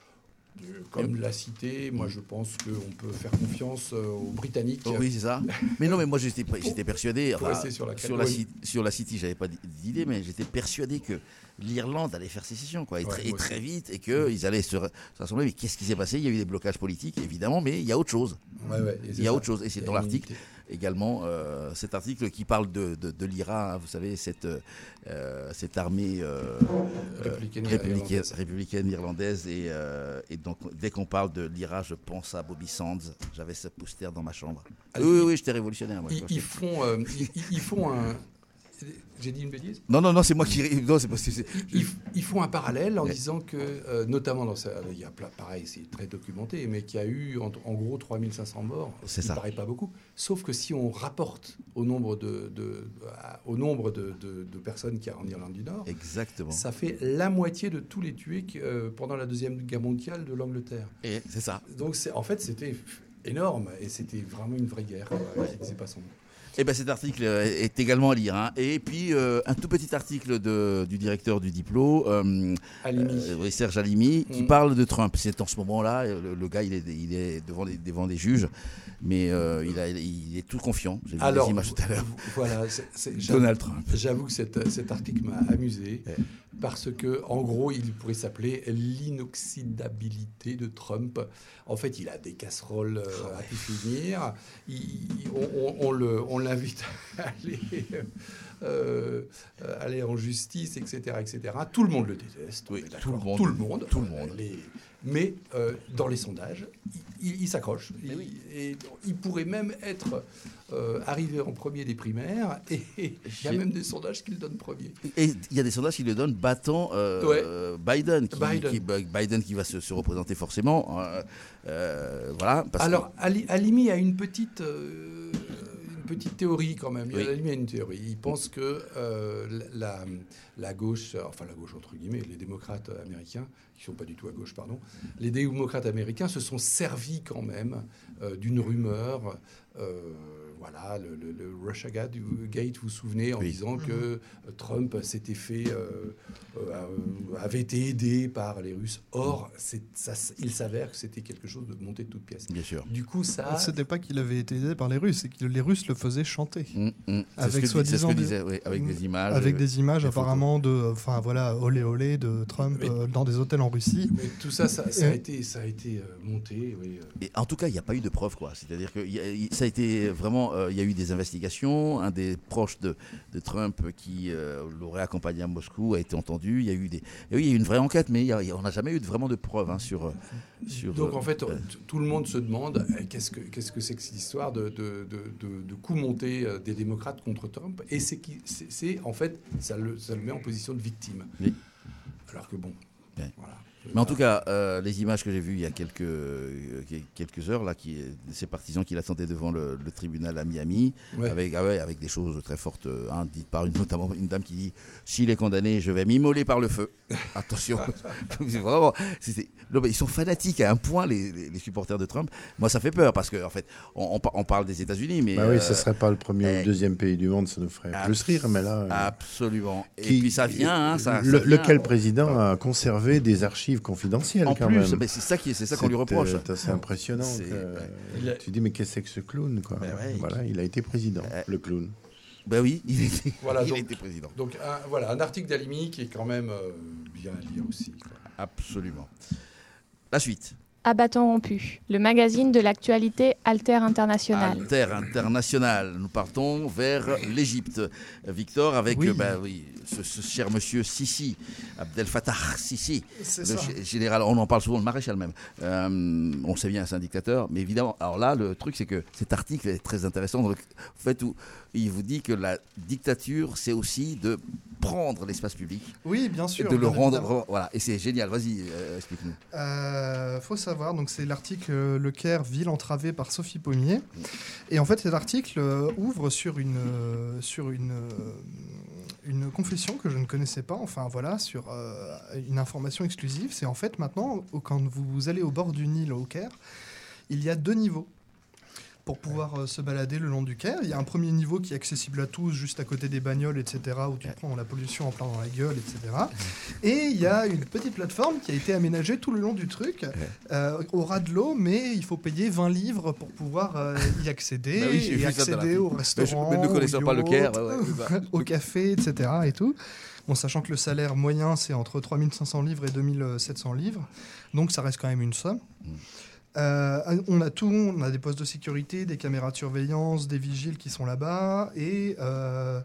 Comme l'a cité, moi je pense qu'on peut faire confiance aux Britanniques. Oh oui, c'est ça. Mais non, mais moi j'étais, j'étais persuadé. Enfin, sur la, sur la, sur la City, j'avais pas d'idée, mais j'étais persuadé que l'Irlande allait faire sécession, quoi, et, ouais, très, et très vite, et qu'ils allaient se rassembler. Mais qu'est-ce qui s'est passé ? Il y a eu des blocages politiques, évidemment, mais il y a autre chose. Ouais, ouais, il y a ça. autre chose, et c'est dans l'article également, euh, cet article qui parle de, de, de l'I R A, hein, vous savez, cette, euh, cette armée euh, républicaine, républicaine, irlandaise. républicaine irlandaise, et, euh, et donc dès qu'on parle de l'I R A, je pense à Bobby Sands. J'avais ce poster dans ma chambre. Ah, oui, oui, oui, j'étais révolutionnaire. Moi, ils, ils, font, euh, ils, ils font un... J'ai dit une bêtise ? Non, non, non, c'est moi qui... Non, c'est parce que c'est... Ils, ils font un parallèle en ouais. disant que, euh, notamment dans ça, il y a pareil, c'est très documenté, mais qu'il y a eu en, en gros trois mille cinq cents morts. C'est ça. Ça ne paraît pas beaucoup. Sauf que si on rapporte au nombre de, de, au nombre de, de, de personnes qu'il y a en Irlande du Nord, exactement, ça fait la moitié de tous les tués euh, pendant la Deuxième Guerre mondiale de l'Angleterre. Et c'est ça. Donc c'est, en fait, c'était énorme et c'était vraiment une vraie guerre. Ouais. Qui disait pas son nom. Eh ben, cet article est également à lire. Hein. Et puis, euh, un tout petit article de, du directeur du Diplo, euh, euh, Serge Halimi, mmh. qui parle de Trump. C'est en ce moment-là, le, le gars, il est, il est devant, les, devant des juges, mais euh, il, a, il est tout confiant. J'ai vu Alors, des images tout à l'heure. Voilà, c'est, c'est, Donald Trump. J'avoue que cet, cet article m'a amusé, ouais. parce que, en gros, il pourrait s'appeler l'inoxydabilité de Trump. En fait, il a des casseroles euh, à tout finir. Il, on, on, on, le, on l'invite à aller, euh, aller en justice, et cetera, et cetera. Tout le monde le déteste. Oui, tout le monde. Tout le monde. Tout le monde. Les, Mais euh, dans les sondages, il, il, il s'accroche. Il, oui. et il pourrait même être euh, arrivé en premier des primaires. Et il y a même des sondages qui le donnent premier. Et il y a des sondages qui le donnent battant euh, ouais. Biden, qui, Biden. Qui, Biden qui va se, se représenter forcément. Euh, euh, voilà. Parce Alors, que... Ali, Halimi a une petite... Euh, petite théorie quand même. Oui. Il y a une théorie. Il pense que euh, la, la gauche, enfin la gauche entre guillemets, les démocrates américains, qui ne sont pas du tout à gauche, pardon, les démocrates américains se sont servis quand même euh, d'une rumeur. Euh, voilà, le, le, le Russiagate, Gate, vous vous souvenez, en oui. disant que euh, Trump s'était fait, euh, euh, avait été aidé par les Russes. Or, c'est, ça, il s'avère que c'était quelque chose de monté de toutes pièces. Bien sûr. Du coup, ça... C'était pas qu'il avait été aidé par les Russes, c'est que les Russes le faisaient chanter. Mmh, mmh. Avec c'est ce que, c'est ce que des... disait, oui, avec des images. Avec euh, des images apparemment de, enfin voilà, olé olé de Trump mais, euh, dans des hôtels en Russie. Mais tout ça, ça, ça, a, été, ça a été euh, monté. Oui, euh. Et en tout cas, il n'y a pas eu de preuves, quoi. C'est-à-dire que y a, ça a été vraiment, il euh, y a eu des investigations. Un des proches de, de Trump qui euh, l'aurait accompagné à Moscou a été entendu. Il y a eu des, et oui, il y a eu une vraie enquête, mais y a, y a, on n'a jamais eu de, vraiment de preuves hein, sur, sur. Donc euh, en fait, euh, tout le monde se demande qu'est-ce que qu'est-ce que c'est que cette histoire de de, de, de, de coup monté des démocrates contre Trump. Et c'est qui, c'est, c'est en fait, ça le, ça le met en position de victime. Oui. Alors que bon, oui. voilà. Mais en tout cas, euh, les images que j'ai vues il y a quelques, euh, quelques heures, là, qui, ces partisans qui l'attendaient devant le, le tribunal à Miami, ouais. Avec, ah ouais, avec des choses très fortes, hein, dites par une, notamment une dame qui dit « S'il est condamné, je vais m'immoler par le feu. » Attention, vraiment, c'est, non, ils sont fanatiques à un point, les, les, les supporters de Trump. Moi, ça fait peur, parce qu'en en fait, on, on parle des États-Unis, mais... Bah oui, euh, ce ne serait pas le premier ou le deuxième pays du monde, ça nous ferait abs- plus rire, mais là... Euh, absolument. Qui, et puis ça vient, hein, ça, le, ça vient. Lequel président a conservé des archives confidentielles en quand plus, même. Mais c'est ça, qui, c'est ça qu'on lui reproche. C'est assez impressionnant. C'est, que, ouais. Tu dis, mais qu'est-ce que c'est que ce clown quoi. Ben ouais, voilà, il a été président, euh, le clown. Ben oui, il, était, voilà, il donc, a été président. Donc un, voilà, un article d'Halimi qui est quand même euh, bien à lire aussi. Quoi. Absolument. La suite. À bâton rompu, le magazine de l'actualité Alter International. Alter International. Nous partons vers l'Égypte. Victor, avec oui. Bah, oui, ce, ce cher monsieur Sisi, Abdel Fattah Sisi, c'est le ça. G- général, on en parle souvent, le maréchal même. Euh, on sait bien, c'est un dictateur, mais évidemment, alors là, le truc, c'est que cet article est très intéressant. Dans le fait où il vous dit que la dictature, c'est aussi de prendre l'espace public. Oui, bien sûr. Et de le rendre. Évidemment. Voilà, et c'est génial. Vas-y, euh, explique-nous. Euh, faut savoir, donc c'est l'article euh, Le Caire, ville entravée par Sophie Pommier. Et en fait, cet article euh, ouvre sur une, euh, sur une, euh, une confession que je ne connaissais pas. Enfin voilà, sur euh, une information exclusive. C'est en fait maintenant, quand vous allez au bord du Nil au Caire, il y a deux niveaux pour pouvoir euh, se balader le long du Caire. Il y a un premier niveau qui est accessible à tous, juste à côté des bagnoles, et cetera, où tu prends la pollution en plein dans la gueule, et cetera. Et il y a une petite plateforme qui a été aménagée tout le long du truc, euh, au ras de l'eau, mais il faut payer vingt livres pour pouvoir euh, y accéder, bah oui, et accéder au restaurant, mais je, mais ne connaissant pas le Caire, ouais, ouais, au café, et cetera. Et tout. Bon, sachant que le salaire moyen, c'est entre trois mille cinq cents livres et deux mille sept cents livres, donc ça reste quand même une somme. Mm. Euh, on a tout, on a des postes de sécurité, des caméras de surveillance, des vigiles qui sont là-bas, et euh,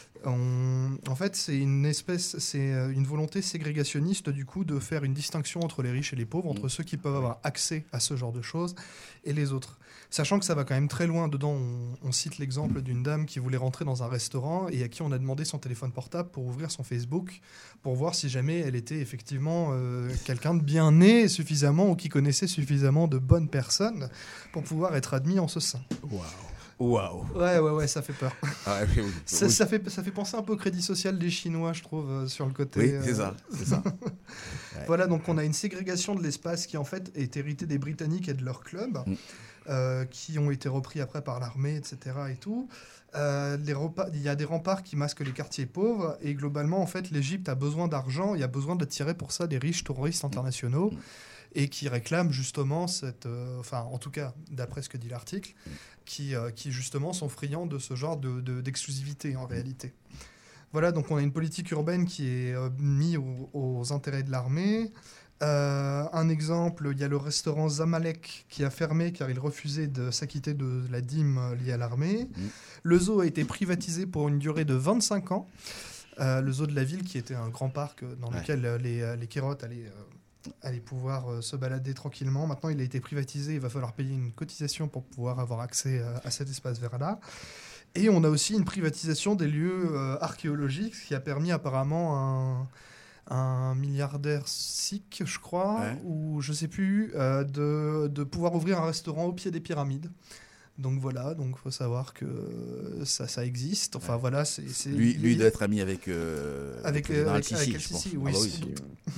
on, en fait c'est une espèce, c'est une volonté ségrégationniste du coup de faire une distinction entre les riches et les pauvres, entre ceux qui peuvent avoir accès à ce genre de choses et les autres. Sachant que ça va quand même très loin. Dedans, on, on cite l'exemple d'une dame qui voulait rentrer dans un restaurant et à qui on a demandé son téléphone portable pour ouvrir son Facebook, pour voir si jamais elle était effectivement euh, quelqu'un de bien né suffisamment ou qui connaissait suffisamment de bonnes personnes pour pouvoir être admis en ce sein. Waouh. Waouh. Ouais, ouais, ouais, ça fait peur. Ah, oui, oui. ça, ça, fait, ça fait penser un peu au crédit social des Chinois, je trouve, euh, sur le côté. Oui, euh... c'est ça. C'est ça. Ouais. Voilà, donc on a une ségrégation de l'espace qui, en fait, est héritée des Britanniques et de leur club, mm. euh, qui ont été repris après par l'armée, et cetera. Et tout. Euh, les repas, il y a des remparts qui masquent les quartiers pauvres, et globalement, en fait, l'Égypte a besoin d'argent, il y a besoin d'attirer pour ça des riches touristes internationaux. Mm. Et qui réclament justement cette... Euh, enfin, en tout cas, d'après ce que dit l'article, qui, euh, qui justement sont friands de ce genre de, de, d'exclusivité, en réalité. Voilà, donc on a une politique urbaine qui est euh, mise aux, aux intérêts de l'armée. Euh, un exemple, il y a le restaurant Zamalek qui a fermé car il refusait de s'acquitter de la dîme liée à l'armée. Mmh. Le zoo a été privatisé pour une durée de vingt-cinq ans. Euh, le zoo de la ville, qui était un grand parc dans lequel ouais. les, les kérotes allaient... Euh, allaient pouvoir euh, se balader tranquillement. Maintenant, il a été privatisé, il va falloir payer une cotisation pour pouvoir avoir accès euh, à cet espace vert-là. Et on a aussi une privatisation des lieux euh, archéologiques, ce qui a permis apparemment un, un milliardaire sikh, je crois, ouais. ou je sais plus, euh, de, de pouvoir ouvrir un restaurant au pied des pyramides. Donc voilà, donc faut savoir que ça, ça existe. Enfin ouais. voilà, c'est, c'est lui, lui doit être ami avec euh, avec euh, avec, avec El-Sisi, oui. Ah bah oui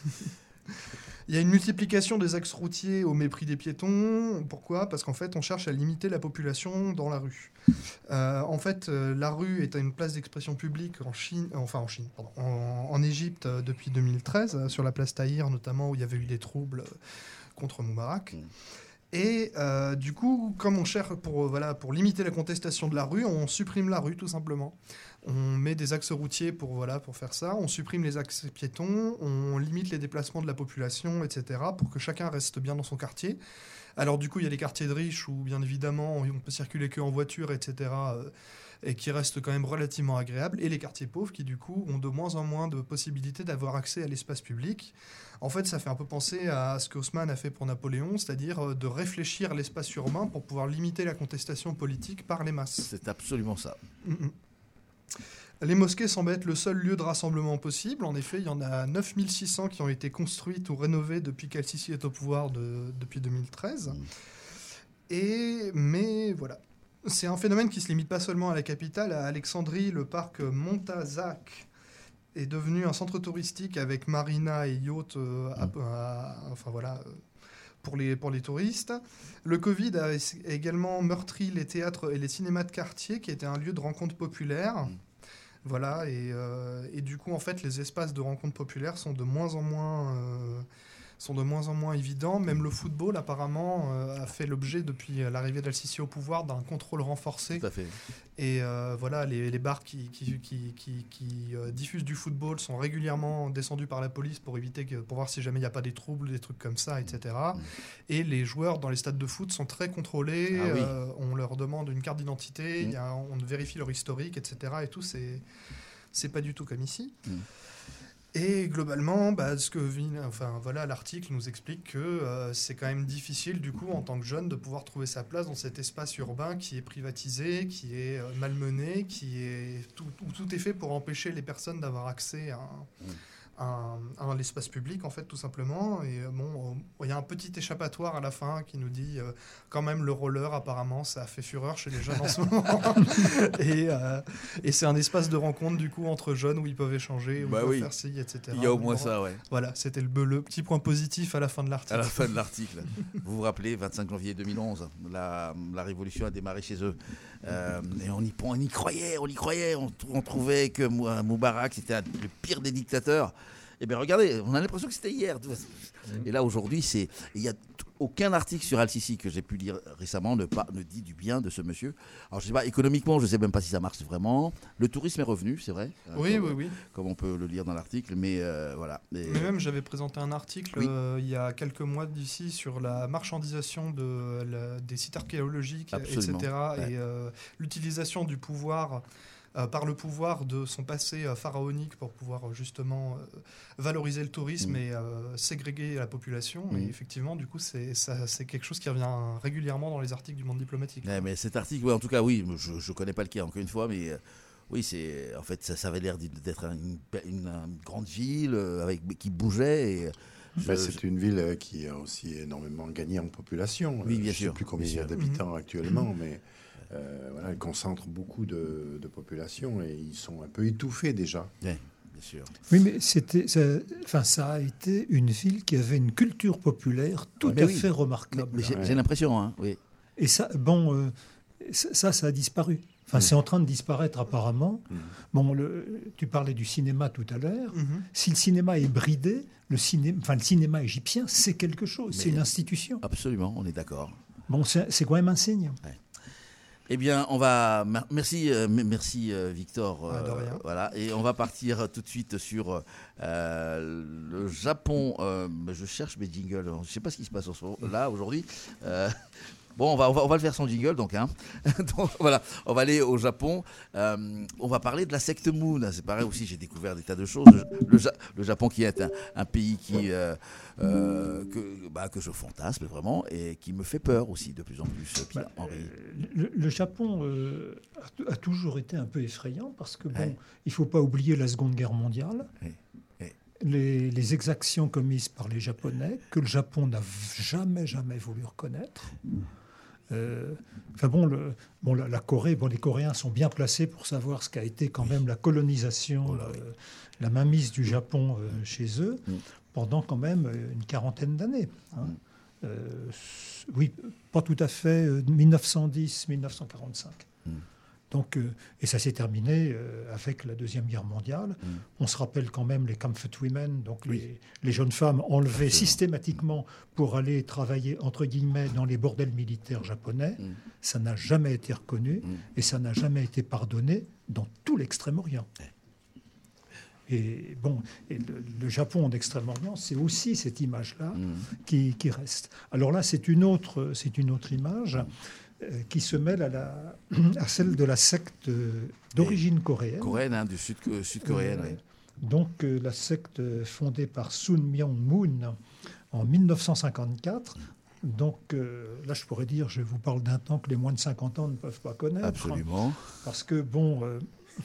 Il y a une multiplication des axes routiers au mépris des piétons. Pourquoi ? Parce qu'en fait, on cherche à limiter la population dans la rue. Euh, en fait, euh, la rue est une place d'expression publique en Chine, euh, enfin en Chine, pardon, en, en Égypte euh, depuis deux mille treize, euh, sur la place Tahrir notamment, où il y avait eu des troubles euh, contre Moubarak. Mmh. Et euh, du coup, comme on cherche pour, voilà, pour limiter la contestation de la rue, on supprime la rue tout simplement. On met des axes routiers pour, voilà, pour faire ça, on supprime les axes piétons, on limite les déplacements de la population, et cetera, pour que chacun reste bien dans son quartier. Alors du coup, il y a les quartiers de riches où, bien évidemment, on peut circuler qu'en voiture, et cetera, euh, et qui restent quand même relativement agréables, et les quartiers pauvres qui, du coup, ont de moins en moins de possibilités d'avoir accès à l'espace public. En fait, ça fait un peu penser à ce qu'Haussmann a fait pour Napoléon, c'est-à-dire de réfléchir l'espace urbain pour pouvoir limiter la contestation politique par les masses. C'est absolument ça. Mm-hmm. Les mosquées semblent être le seul lieu de rassemblement possible. En effet, il y en a neuf mille six cents qui ont été construites ou rénovées depuis qu'El-Sisi est au pouvoir de, depuis deux mille treize. Mmh. Et, mais voilà. C'est un phénomène qui ne se limite pas seulement à la capitale. À Alexandrie, le parc Montazak est devenu un centre touristique avec marina et yacht, euh, à, à, enfin voilà, euh, pour les, pour les touristes. Le Covid a également meurtri les théâtres et les cinémas de quartier, qui étaient un lieu de rencontre populaire. Mmh. Voilà, et, euh, et du coup, en fait, les espaces de rencontres populaires sont de moins en moins, euh, sont de moins en moins évidents. Même le football, apparemment, euh, a fait l'objet, depuis l'arrivée d'El-Sisi au pouvoir, d'un contrôle renforcé. Tout à fait. Et euh, voilà, les, les bars qui, qui, qui, qui, qui euh, diffusent du football sont régulièrement descendus par la police pour éviter que, pour voir si jamais il n'y a pas des troubles, des trucs comme ça, et cetera. Mmh. Et les joueurs dans les stades de foot sont très contrôlés. Ah oui. euh, on leur demande une carte d'identité, mmh. y a, on vérifie leur historique, et cetera. Et tout, c'est, c'est pas du tout comme ici. Mmh. Et globalement, bah, ce que enfin, voilà, l'article nous explique que euh, c'est quand même difficile, du coup, en tant que jeune, de pouvoir trouver sa place dans cet espace urbain qui est privatisé, qui est euh, malmené, qui est tout, où tout est fait pour empêcher les personnes d'avoir accès à un, à, un, à l'espace public, en fait, tout simplement. Et euh, bon, il y a un petit échappatoire à la fin qui nous dit euh, quand même le roller, apparemment, ça a fait fureur chez les jeunes en ce moment. et, euh, et c'est un espace de rencontre, du coup, entre jeunes où ils peuvent échanger, où bah ils peuvent oui. faire ci, et cetera. Il y a au moins bon, ça, ouais. Voilà, c'était le, le petit point positif à la fin de l'article. À la fin de l'article. Vous vous rappelez, vingt-cinq janvier deux mille onze, la, la révolution a démarré chez eux. Euh, et on y, on y croyait, on y croyait. On, on trouvait que Moubarak, c'était le pire des dictateurs. Eh bien, regardez, on a l'impression que c'était hier. Et là, aujourd'hui, c'est, il n'y a aucun article sur El-Sisi que j'ai pu lire récemment ne, pas, ne dit du bien de ce monsieur. Alors, je ne sais pas, économiquement, je ne sais même pas si ça marche vraiment. Le tourisme est revenu, c'est vrai. Oui, comme, oui, oui. Comme on peut le lire dans l'article, mais euh, voilà. Mais, mais même, j'avais présenté un article oui. euh, il y a quelques mois d'ici sur la marchandisation de, la, des sites archéologiques, Absolument. et cetera. Ouais. Et euh, l'utilisation du pouvoir... Euh, par le pouvoir de son passé euh, pharaonique pour pouvoir euh, justement euh, valoriser le tourisme mmh. et euh, ségréguer la population. Mmh. Et effectivement, du coup, c'est, ça, c'est quelque chose qui revient régulièrement dans les articles du Monde diplomatique. Ouais, mais cet article, ouais, en tout cas, oui, je ne connais pas le cas encore une fois, mais euh, oui, c'est, en fait, ça, ça avait l'air d'être une, une, une grande ville euh, avec, qui bougeait. Et, je, ben, c'est je... une ville qui a aussi énormément gagné en population. Oui, bien je sûr. Je ne sais plus combien il y a d'habitants mmh. actuellement, mais... Euh, voilà, ils concentrent beaucoup de, de population et ils sont un peu étouffés déjà. Oui, bien sûr. Oui, mais c'était, ça, enfin, ça a été une ville qui avait une culture populaire tout ouais, à oui. fait remarquable. Mais, mais j'ai, ouais. j'ai l'impression, hein, oui. Et ça, bon, euh, ça, ça a disparu. Enfin, mmh. c'est en train de disparaître apparemment. Mmh. Bon, le, tu parlais du cinéma tout à l'heure. Mmh. Si le cinéma est bridé, le cinéma, enfin, le cinéma égyptien, c'est quelque chose, mais c'est une institution. Absolument, on est d'accord. Bon, c'est, c'est quand même un signe. Ouais. Eh bien, on va. Merci, euh, merci euh, Victor. Euh, ah, de rien. Voilà, et on va partir tout de suite sur euh, le Japon. Euh, je cherche mes jingles. Je ne sais pas ce qui se passe là aujourd'hui. Euh, Bon, on va, on va, on va le faire sans jingle, donc. Hein. donc voilà, on va aller au Japon. Euh, on va parler de la secte Moon. C'est pareil aussi, j'ai découvert des tas de choses. Le, le, le Japon qui est un, un pays qui, euh, euh, que, bah, que je fantasme vraiment et qui me fait peur aussi de plus en plus, Pierre bah, Henry. Le, le Japon euh, a, a toujours été un peu effrayant parce que, bon, ouais. il ne faut pas oublier la Seconde Guerre mondiale. Ouais. Ouais. Les, les exactions commises par les Japonais, que le Japon n'a jamais, jamais voulu reconnaître. Euh, enfin bon, le, bon la, la Corée, bon, les Coréens sont bien placés pour savoir ce qu'a été quand même la colonisation, oh là, oui. euh, la mainmise du Japon euh, chez eux, mm. pendant quand même une quarantaine d'années. Hein. Mm. Euh, oui, pas tout à fait, euh, mille neuf cent dix à mille neuf cent quarante-cinq. Mm. Donc, euh, et ça s'est terminé euh, avec la Deuxième Guerre mondiale. Mm. On se rappelle quand même les Kampfwomen, donc oui. les, les jeunes femmes enlevées Absolument. systématiquement pour aller travailler, entre guillemets, dans les bordels militaires japonais. Mm. Ça n'a jamais été reconnu mm. et ça n'a jamais été pardonné dans tout l'Extrême-Orient. Et bon, et le, le Japon en Extrême-Orient, c'est aussi cette image-là mm. qui, qui reste. Alors là, c'est une autre, c'est une autre image euh, qui se mêle à, la, à celle de la secte d'origine coréenne. Coréenne, hein, du sud, euh, sud-coréenne, euh, oui. Donc euh, la secte fondée par Sun Myung-moon en mille neuf cent cinquante-quatre. Donc euh, là, je pourrais dire, je vous parle d'un temps que les moins de cinquante ans ne peuvent pas connaître. Absolument. Parce que, bon... Euh,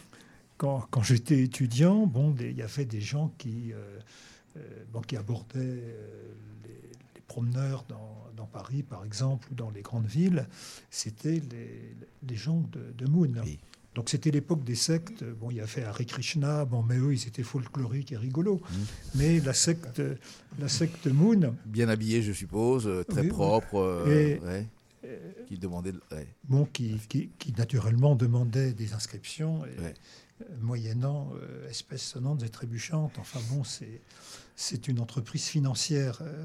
Quand, quand j'étais étudiant, bon, il y avait des gens qui, euh, euh, bon, qui abordaient euh, les, les promeneurs dans, dans Paris, par exemple, ou dans les grandes villes. C'était les, les gens de, de Moon. Oui. Donc c'était l'époque des sectes. Bon, il y avait Hare Krishna, bon, mais eux, ils étaient folkloriques et rigolos. Mmh. Mais la secte, la secte Moon... Bien habillés, je suppose, très oui, propre. Euh, et, ouais. Qui demandait... Ouais. Bon, qui, qui, qui naturellement demandait des inscriptions. Et, ouais. moyennant euh, espèces sonnantes et trébuchantes. Enfin bon, c'est, c'est une entreprise financière euh,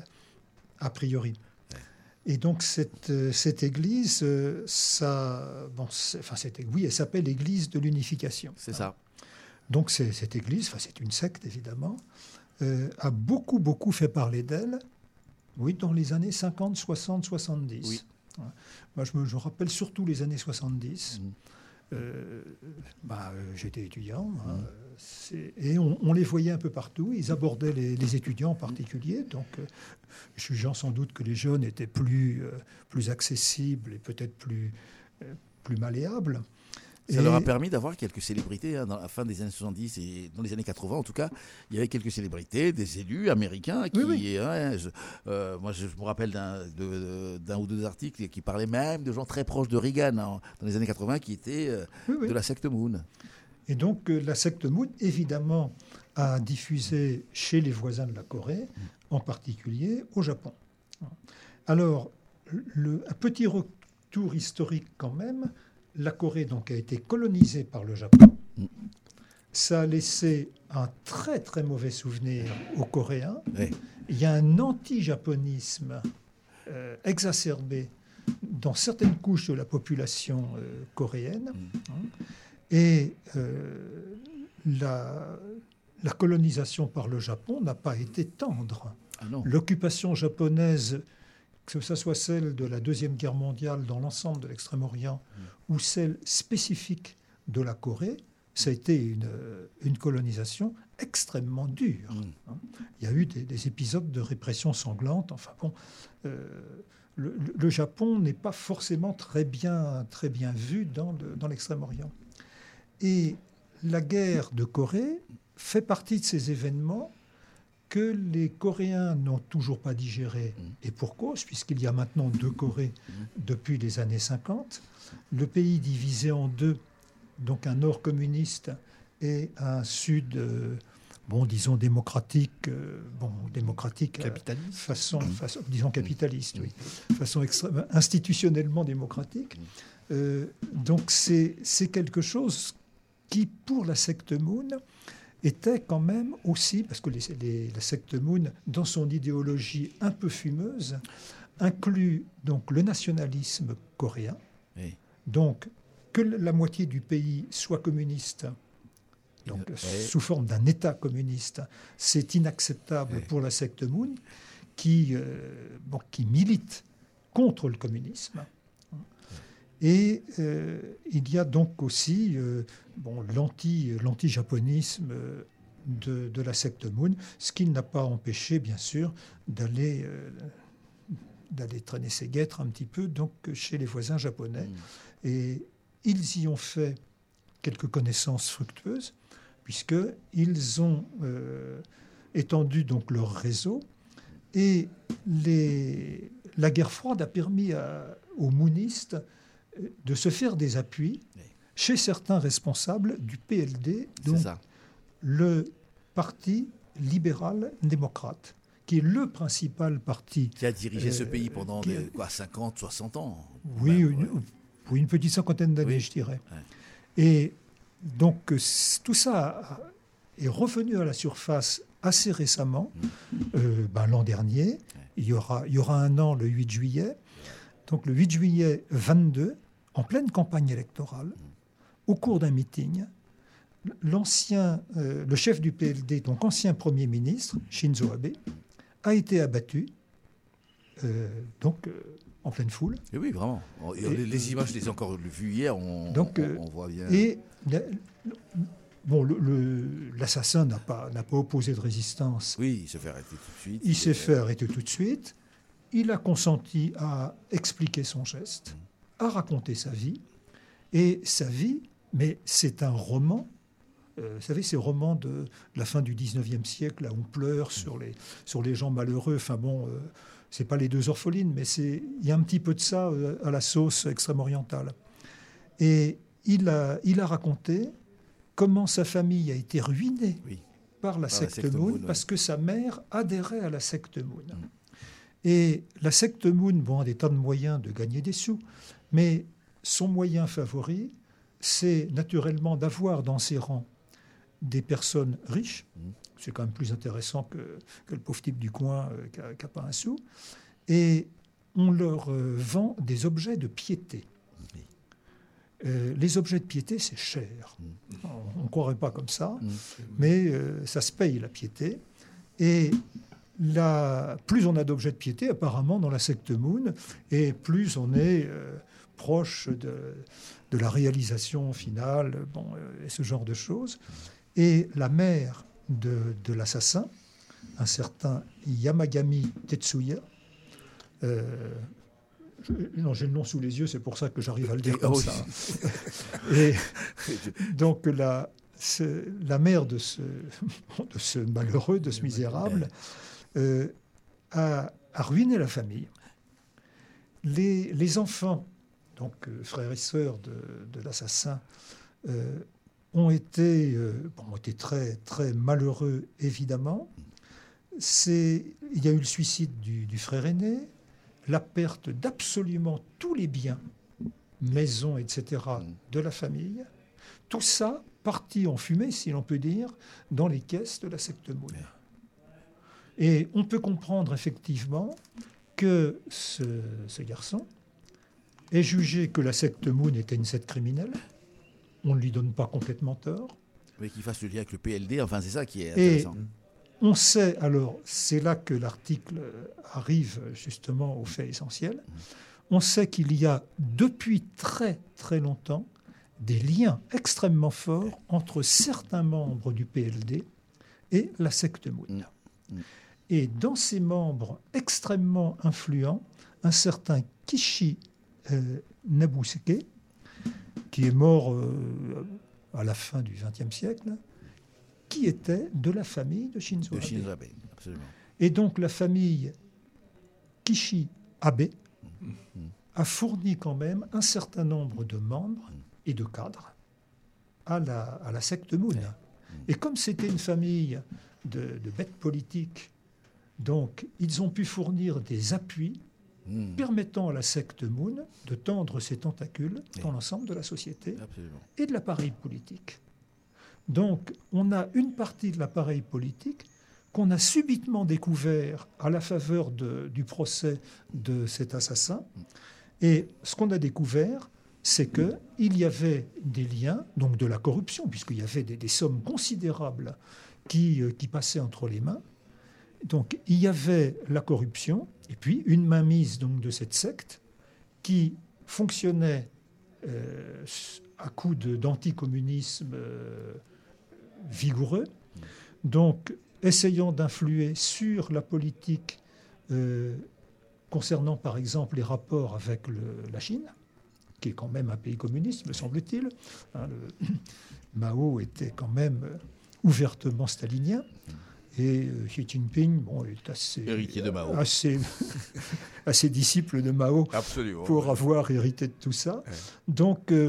a priori. Ouais. Et donc cette, euh, cette église, euh, ça, bon, enfin cette, oui, elle s'appelle l'Église de l'Unification. C'est ça. Hein. Donc c'est, cette église, enfin c'est une secte évidemment, euh, a beaucoup beaucoup fait parler d'elle. Oui, dans les années cinquante, soixante, soixante-dix. Oui. Hein. Moi, je me je rappelle surtout les années soixante-dix. Mmh. Euh, bah, euh, j'étais étudiant mmh. hein, c'est, et on, on les voyait un peu partout. Ils abordaient les, les étudiants en particulier, donc euh, jugeant sans doute que les jeunes étaient plus, euh, plus accessibles et peut-être plus, euh, plus malléables. Ça et leur a permis d'avoir quelques célébrités hein, dans la fin des années soixante-dix et dans les années quatre-vingts en tout cas. Il y avait quelques célébrités, des élus américains qui... Oui, oui. Hein, je, euh, moi je, je me rappelle d'un, de, d'un ou deux articles qui parlaient même de gens très proches de Reagan hein, dans les années quatre-vingts qui étaient euh, oui, oui. de la secte Moon. Et donc euh, la secte Moon évidemment a diffusé chez les voisins de la Corée, mmh. en particulier au Japon. Alors le, un petit retour historique quand même. La Corée donc, a été colonisée par le Japon. Ça a laissé un très très mauvais souvenir aux Coréens. Oui. Il y a un anti-japonisme euh, exacerbé dans certaines couches de la population euh, coréenne. Mm. Hein, et euh, la, la colonisation par le Japon n'a pas été tendre. Ah non. L'occupation japonaise, que ce soit celle de la Deuxième Guerre mondiale dans l'ensemble de l'Extrême-Orient mmh. ou celle spécifique de la Corée, ça a été une, une colonisation extrêmement dure. Mmh. Il y a eu des, des épisodes de répression sanglante. Enfin bon, euh, le, le Japon n'est pas forcément très bien, très bien vu dans, le, dans l'Extrême-Orient. Et la guerre de Corée fait partie de ces événements que les Coréens n'ont toujours pas digéré, et pour cause, puisqu'il y a maintenant deux Corées depuis les années cinquante. Le pays divisé en deux, donc un nord communiste et un sud, euh, bon, disons démocratique, euh, bon, démocratique, capitaliste, euh, façon, façon, disons capitaliste, oui, façon extrême, institutionnellement démocratique. Euh, donc c'est, c'est quelque chose qui, pour la secte Moon, était quand même aussi, parce que les, les, la secte Moon, dans son idéologie un peu fumeuse, inclut donc le nationalisme coréen, oui. donc que la moitié du pays soit communiste, donc oui. sous forme d'un État communiste, c'est inacceptable oui. pour la secte Moon, qui, euh, bon, qui milite contre le communisme. Et euh, il y a donc aussi euh, bon, l'anti, l'anti-japonisme de, de la secte Moon, ce qui n'a pas empêché, bien sûr, d'aller, euh, d'aller traîner ses guêtres un petit peu donc, chez les voisins japonais. Mmh. Et ils y ont fait quelques connaissances fructueuses, puisqu'ils ont euh, étendu donc, leur réseau. Et les, la guerre froide a permis à, aux moonistes de se faire des appuis oui. chez certains responsables du P L D, donc le Parti libéral-démocrate, qui est le principal parti... Qui a dirigé euh, ce pays pendant qui, des, quoi, cinquante, soixante ans. Oui, même, une, ouais. oui, une petite cinquantaine d'années, oui. je dirais. Ouais. Et donc, tout ça est revenu à la surface assez récemment, mmh. euh, ben, l'an dernier. Ouais. Il y aura, il y aura un an, le huit juillet. Donc, le huit juillet vingt-deux, en pleine campagne électorale, au cours d'un meeting, l'ancien, euh, le chef du P L D, donc ancien Premier ministre, Shinzo Abe, a été abattu, euh, donc euh, en pleine foule. Et oui, vraiment. Et, les, les images, je les ai encore vues hier, on, donc, on, on voit bien. Et la, bon, le, le, l'assassin n'a pas, n'a pas opposé de résistance. Oui, il s'est fait arrêter tout de suite. Il, il s'est est... fait arrêter tout de suite. Il a consenti à expliquer son geste, à raconter sa vie. Et sa vie, mais c'est un roman. Euh, vous savez, ces romans de la fin du dix-neuvième siècle, là, on pleure sur les, sur les gens malheureux. Enfin bon, euh, c'est pas les deux orphelines, mais c'est, il y a un petit peu de ça euh, à la sauce extrême-orientale. Et il a, il a raconté comment sa famille a été ruinée oui. par la par secte, la secte Moon, Moon parce ouais. que sa mère adhérait à la secte Moon. Mmh. Et la secte Moon, bon, a des tas de moyens de gagner des sous, mais son moyen favori, c'est naturellement d'avoir dans ses rangs des personnes riches. Mmh. C'est quand même plus intéressant que, que le pauvre type du coin euh, qui n'a pas un sou. Et on leur euh, vend des objets de piété. Mmh. Euh, les objets de piété, c'est cher. Mmh. On ne croirait pas comme ça, mmh. mais euh, ça se paye, la piété. Et la, plus on a d'objets de piété, apparemment, dans la secte Moon, et plus on est euh, proche de, de la réalisation finale, bon, euh, et ce genre de choses. Et la mère de, de l'assassin, un certain Yamagami Tetsuya, euh, je, non, j'ai le nom sous les yeux, c'est pour ça que j'arrive à le dire comme oh, ça. Et donc la, ce, la mère de ce, de ce malheureux, de ce misérable, euh, a, a ruiné la famille. Les, les enfants, donc euh, frères et sœurs de, de l'assassin, euh, ont été, euh, bon, ont été très, très malheureux, évidemment. C'est, il y a eu le suicide du, du frère aîné, la perte d'absolument tous les biens, maisons, et cetera, de la famille. Tout ça parti en fumée, si l'on peut dire, dans les caisses de la secte Moon. Et on peut comprendre effectivement que ce, ce garçon ait jugé que la secte Moon était une secte criminelle. On ne lui donne pas complètement tort. Mais qu'il fasse le lien avec le P L D, enfin c'est ça qui est intéressant. Et on sait, alors, c'est là que l'article arrive justement au fait essentiel, on sait qu'il y a depuis très très longtemps des liens extrêmement forts entre certains membres du P L D et la secte Moon. Mmh. Et dans ces membres extrêmement influents, un certain Kishi euh, Nabusuke, qui est mort euh, à la fin du vingtième siècle, qui était de la famille de Shinzo Abe. De Shinzo Abe, absolument. Et donc la famille Kishi Abe mmh. a fourni quand même un certain nombre de membres mmh. et de cadres à la, à la secte Moon. Mmh. Et comme c'était une famille de, de bêtes politiques, donc ils ont pu fournir des appuis Mmh. permettant à la secte Moon de tendre ses tentacules oui. dans l'ensemble de la société Absolument. Et de l'appareil politique. Donc, on a une partie de l'appareil politique qu'on a subitement découvert à la faveur de, du procès de cet assassin. Mmh. Et ce qu'on a découvert, c'est qu'il mmh. y avait des liens, donc de la corruption, puisqu'il y avait des, des sommes considérables qui, euh, qui passaient entre les mains. Donc, il y avait la corruption, Et puis une mainmise donc de cette secte qui fonctionnait euh, à coup de, d'anticommunisme euh, vigoureux, donc essayant d'influer sur la politique euh, concernant par exemple les rapports avec le, la Chine, qui est quand même un pays communiste, me semble-t-il. Hein, le, Mao était quand même ouvertement stalinien. Et euh, Xi Jinping, bon, est assez, héritier de Mao, assez, assez disciple de Mao. Absolument, pour ouais. avoir hérité de tout ça. Ouais. Donc, il euh,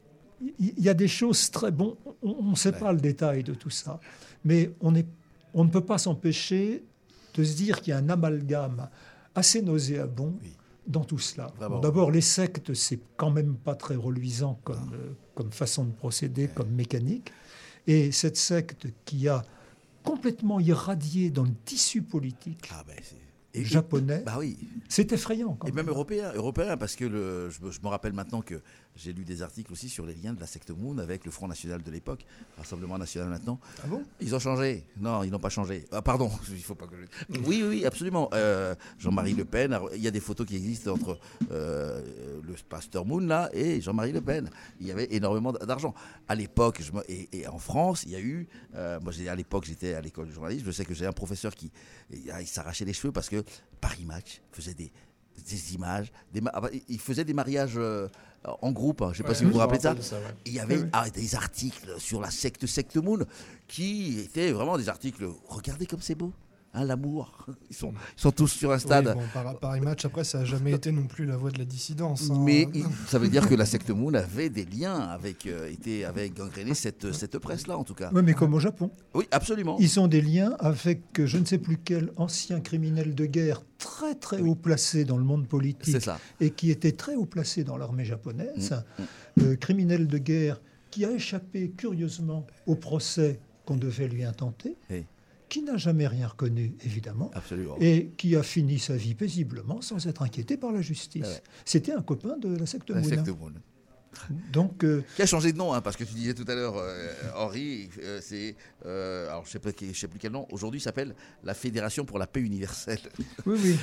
y, y a des choses très bon. On ne sait ouais. pas le détail de tout ça, mais on, est, on ne peut pas s'empêcher de se dire qu'il y a un amalgame assez nauséabond. Oui. Dans tout cela. Bon, d'abord, les sectes, c'est quand même pas très reluisant comme, euh, comme façon de procéder, ouais. comme mécanique. Et cette secte qui a complètement irradié dans le tissu politique ah ben et, japonais, bah oui. c'est effrayant. Quand et même même européen, européen parce que le, je, je me rappelle maintenant que j'ai lu des articles aussi sur les liens de la secte Moon avec le Front National de l'époque, Rassemblement National maintenant. Ah bon ? Ils ont changé. Non, ils n'ont pas changé. Ah, pardon, il faut pas que je... Oui, oui, absolument. Euh, Jean-Marie Le Pen, il y a des photos qui existent entre euh, le pasteur Moon là et Jean-Marie Le Pen. Il y avait énormément d'argent. À l'époque, je me... et, et en France, il y a eu... Euh, moi, à l'époque, j'étais à l'école de journalisme. Je sais que j'ai un professeur qui il s'arrachait les cheveux parce que Paris Match faisait des, des images. Des, il faisait des mariages... Euh, en groupe, hein. Je ne sais pas ouais, si vous vous rappelez ça. ça ouais. Il y avait oui, oui. Ah, des articles sur la secte Secte Moon qui étaient vraiment des articles. Regardez comme c'est beau, hein, l'amour. Ils sont, ils sont tous sur un stade. Oui, bon, par, Paris Match, après, ça n'a jamais été non plus la voie de la dissidence. Hein. Mais il, ça veut dire que la secte Moon avait des liens avec, euh, était, avait gangréné cette, cette presse-là, en tout cas. Oui, mais comme au Japon. Oui, absolument. Ils ont des liens avec je ne sais plus quel ancien criminel de guerre très très haut placé dans le monde politique. C'est ça. Et qui était très haut placé dans l'armée japonaise. Mmh. Euh, criminel de guerre qui a échappé curieusement au procès qu'on devait lui intenter. Et qui n'a jamais rien reconnu, évidemment, Absolument. Et qui a fini sa vie paisiblement sans être inquiété par la justice. Ouais. C'était un copain de la secte Moon. La secte Moon. Donc, euh, qui a changé de nom, hein, parce que tu disais tout à l'heure, euh, Henri, euh, c'est, euh, alors je sais pas, je sais plus quel nom. Aujourd'hui, il s'appelle la Fédération pour la paix universelle. Oui, oui.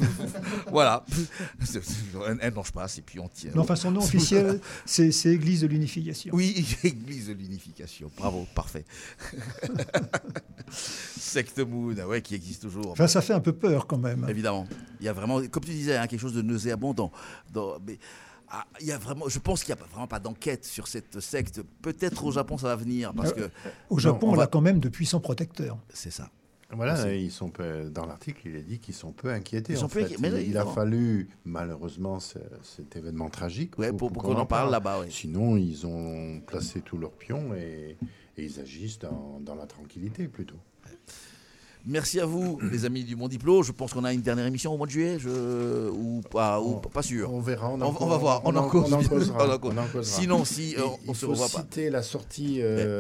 Voilà, elle mange pas, et puis on tient. Non, enfin, son nom officiel, c'est, c'est Église de l'unification. Oui, Église de l'unification. Bravo, parfait. Secte Moon, ouais, qui existe toujours. Enfin, ça fait un peu peur quand même. Évidemment, il y a vraiment, comme tu disais, hein, quelque chose de nauséabond dans, dans mais, Ah, il y a vraiment, je pense qu'il n'y a vraiment pas d'enquête sur cette secte. Peut-être au Japon, ça va venir. Parce que, euh, au Japon, non, on, on va... a quand même de puissants protecteurs. C'est ça. Voilà, c'est... ils sont peu, dans l'article, il est dit qu'ils sont peu inquiétés. Ils sont en peu fait. inquiétés. Mais il, il a fallu, malheureusement, ce, cet événement tragique ouais, pour, pour, pour qu'on, qu'on en parle, parle là-bas. Ouais. Sinon, ils ont placé tous leurs pions et, et ils agissent dans, dans la tranquillité plutôt. Merci à vous, les amis du Mon Diplo. Je pense qu'on a une dernière émission au mois de juillet, je... ou pas, ou on, pas sûr. On verra. On, on, on va voir. On, on, en, cause. on en causera. on en causera. Sinon, si euh, on il se faut revoit pas. Citer la sortie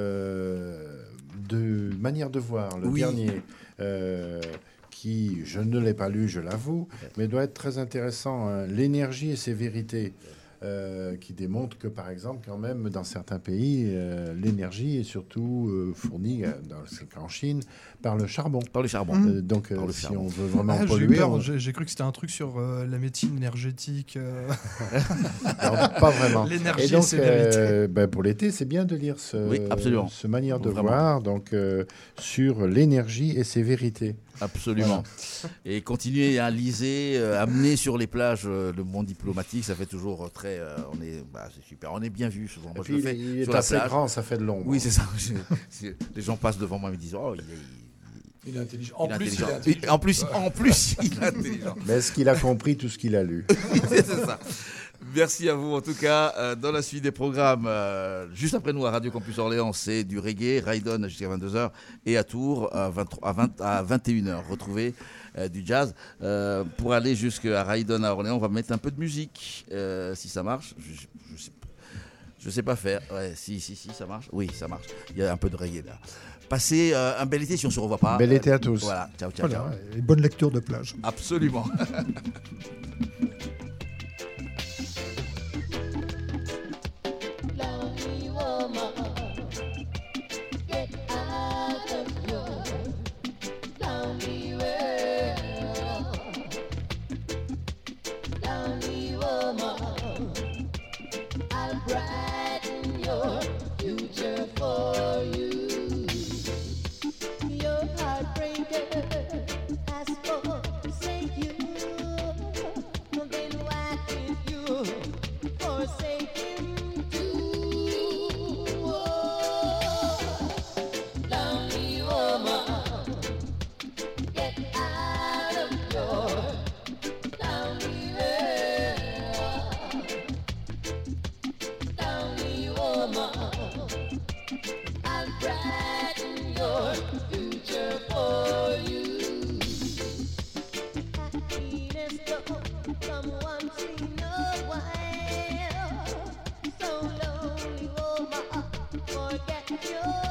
euh, de Manière de voir, le oui. dernier, euh, qui, je ne l'ai pas lu, je l'avoue, mais doit être très intéressant. Hein, L'énergie et ses vérités. Euh, qui démontre que, par exemple, quand même, dans certains pays, euh, l'énergie est surtout euh, fournie, euh, dans le cas en Chine, par le charbon. Par le charbon. Euh, donc, euh, par le si charbon. on veut vraiment ah, polluer... J'ai, peur, on... j'ai, j'ai cru que c'était un truc sur euh, la médecine énergétique. Euh... non, pas vraiment. L'énergie, et donc, c'est euh, ben, pour l'été, c'est bien de lire ce, oui, absolument. ce manière de vraiment. voir donc, euh, sur l'énergie et ses vérités. Absolument. Voilà. Et continuer à liser, euh, amener sur les plages euh, le monde diplomatique, ça fait toujours très. Euh, on est, bah, c'est super. On est bien vu souvent. Moi, et puis, je le fais il est sur assez la plage. Grand, ça fait de l'ombre. Oui, c'est ça. Je, c'est, les gens passent devant moi et me disent oh, il est. Il est intelligent. En, Il plus, intelligent. Il est intelligent. En plus, en plus, il est intelligent. Mais est-ce qu'il a compris tout ce qu'il a lu? C'est ça. Merci à vous en tout cas. Euh, dans la suite des programmes, euh, juste après nous à Radio Campus Orléans, c'est du reggae, Raidon jusqu'à vingt-deux heures et à Tours à, vingt-trois, à, vingt, à vingt et une heures. Retrouvez euh, du jazz. Euh, pour aller jusqu'à Raidon à Orléans, on va mettre un peu de musique, euh, si ça marche. Je, je, sais, je sais pas faire. Ouais, si, si, si, ça marche. Oui, ça marche. Il y a un peu de reggae là. Passez euh, un bel été si on ne se revoit pas. Bel été à tous. Voilà, ciao, ciao, voilà, ciao. Et bonne lecture de plage. Absolument. woman. I'll brighten your future for you. Happiness don't come once in a while. So lonely woman, forget your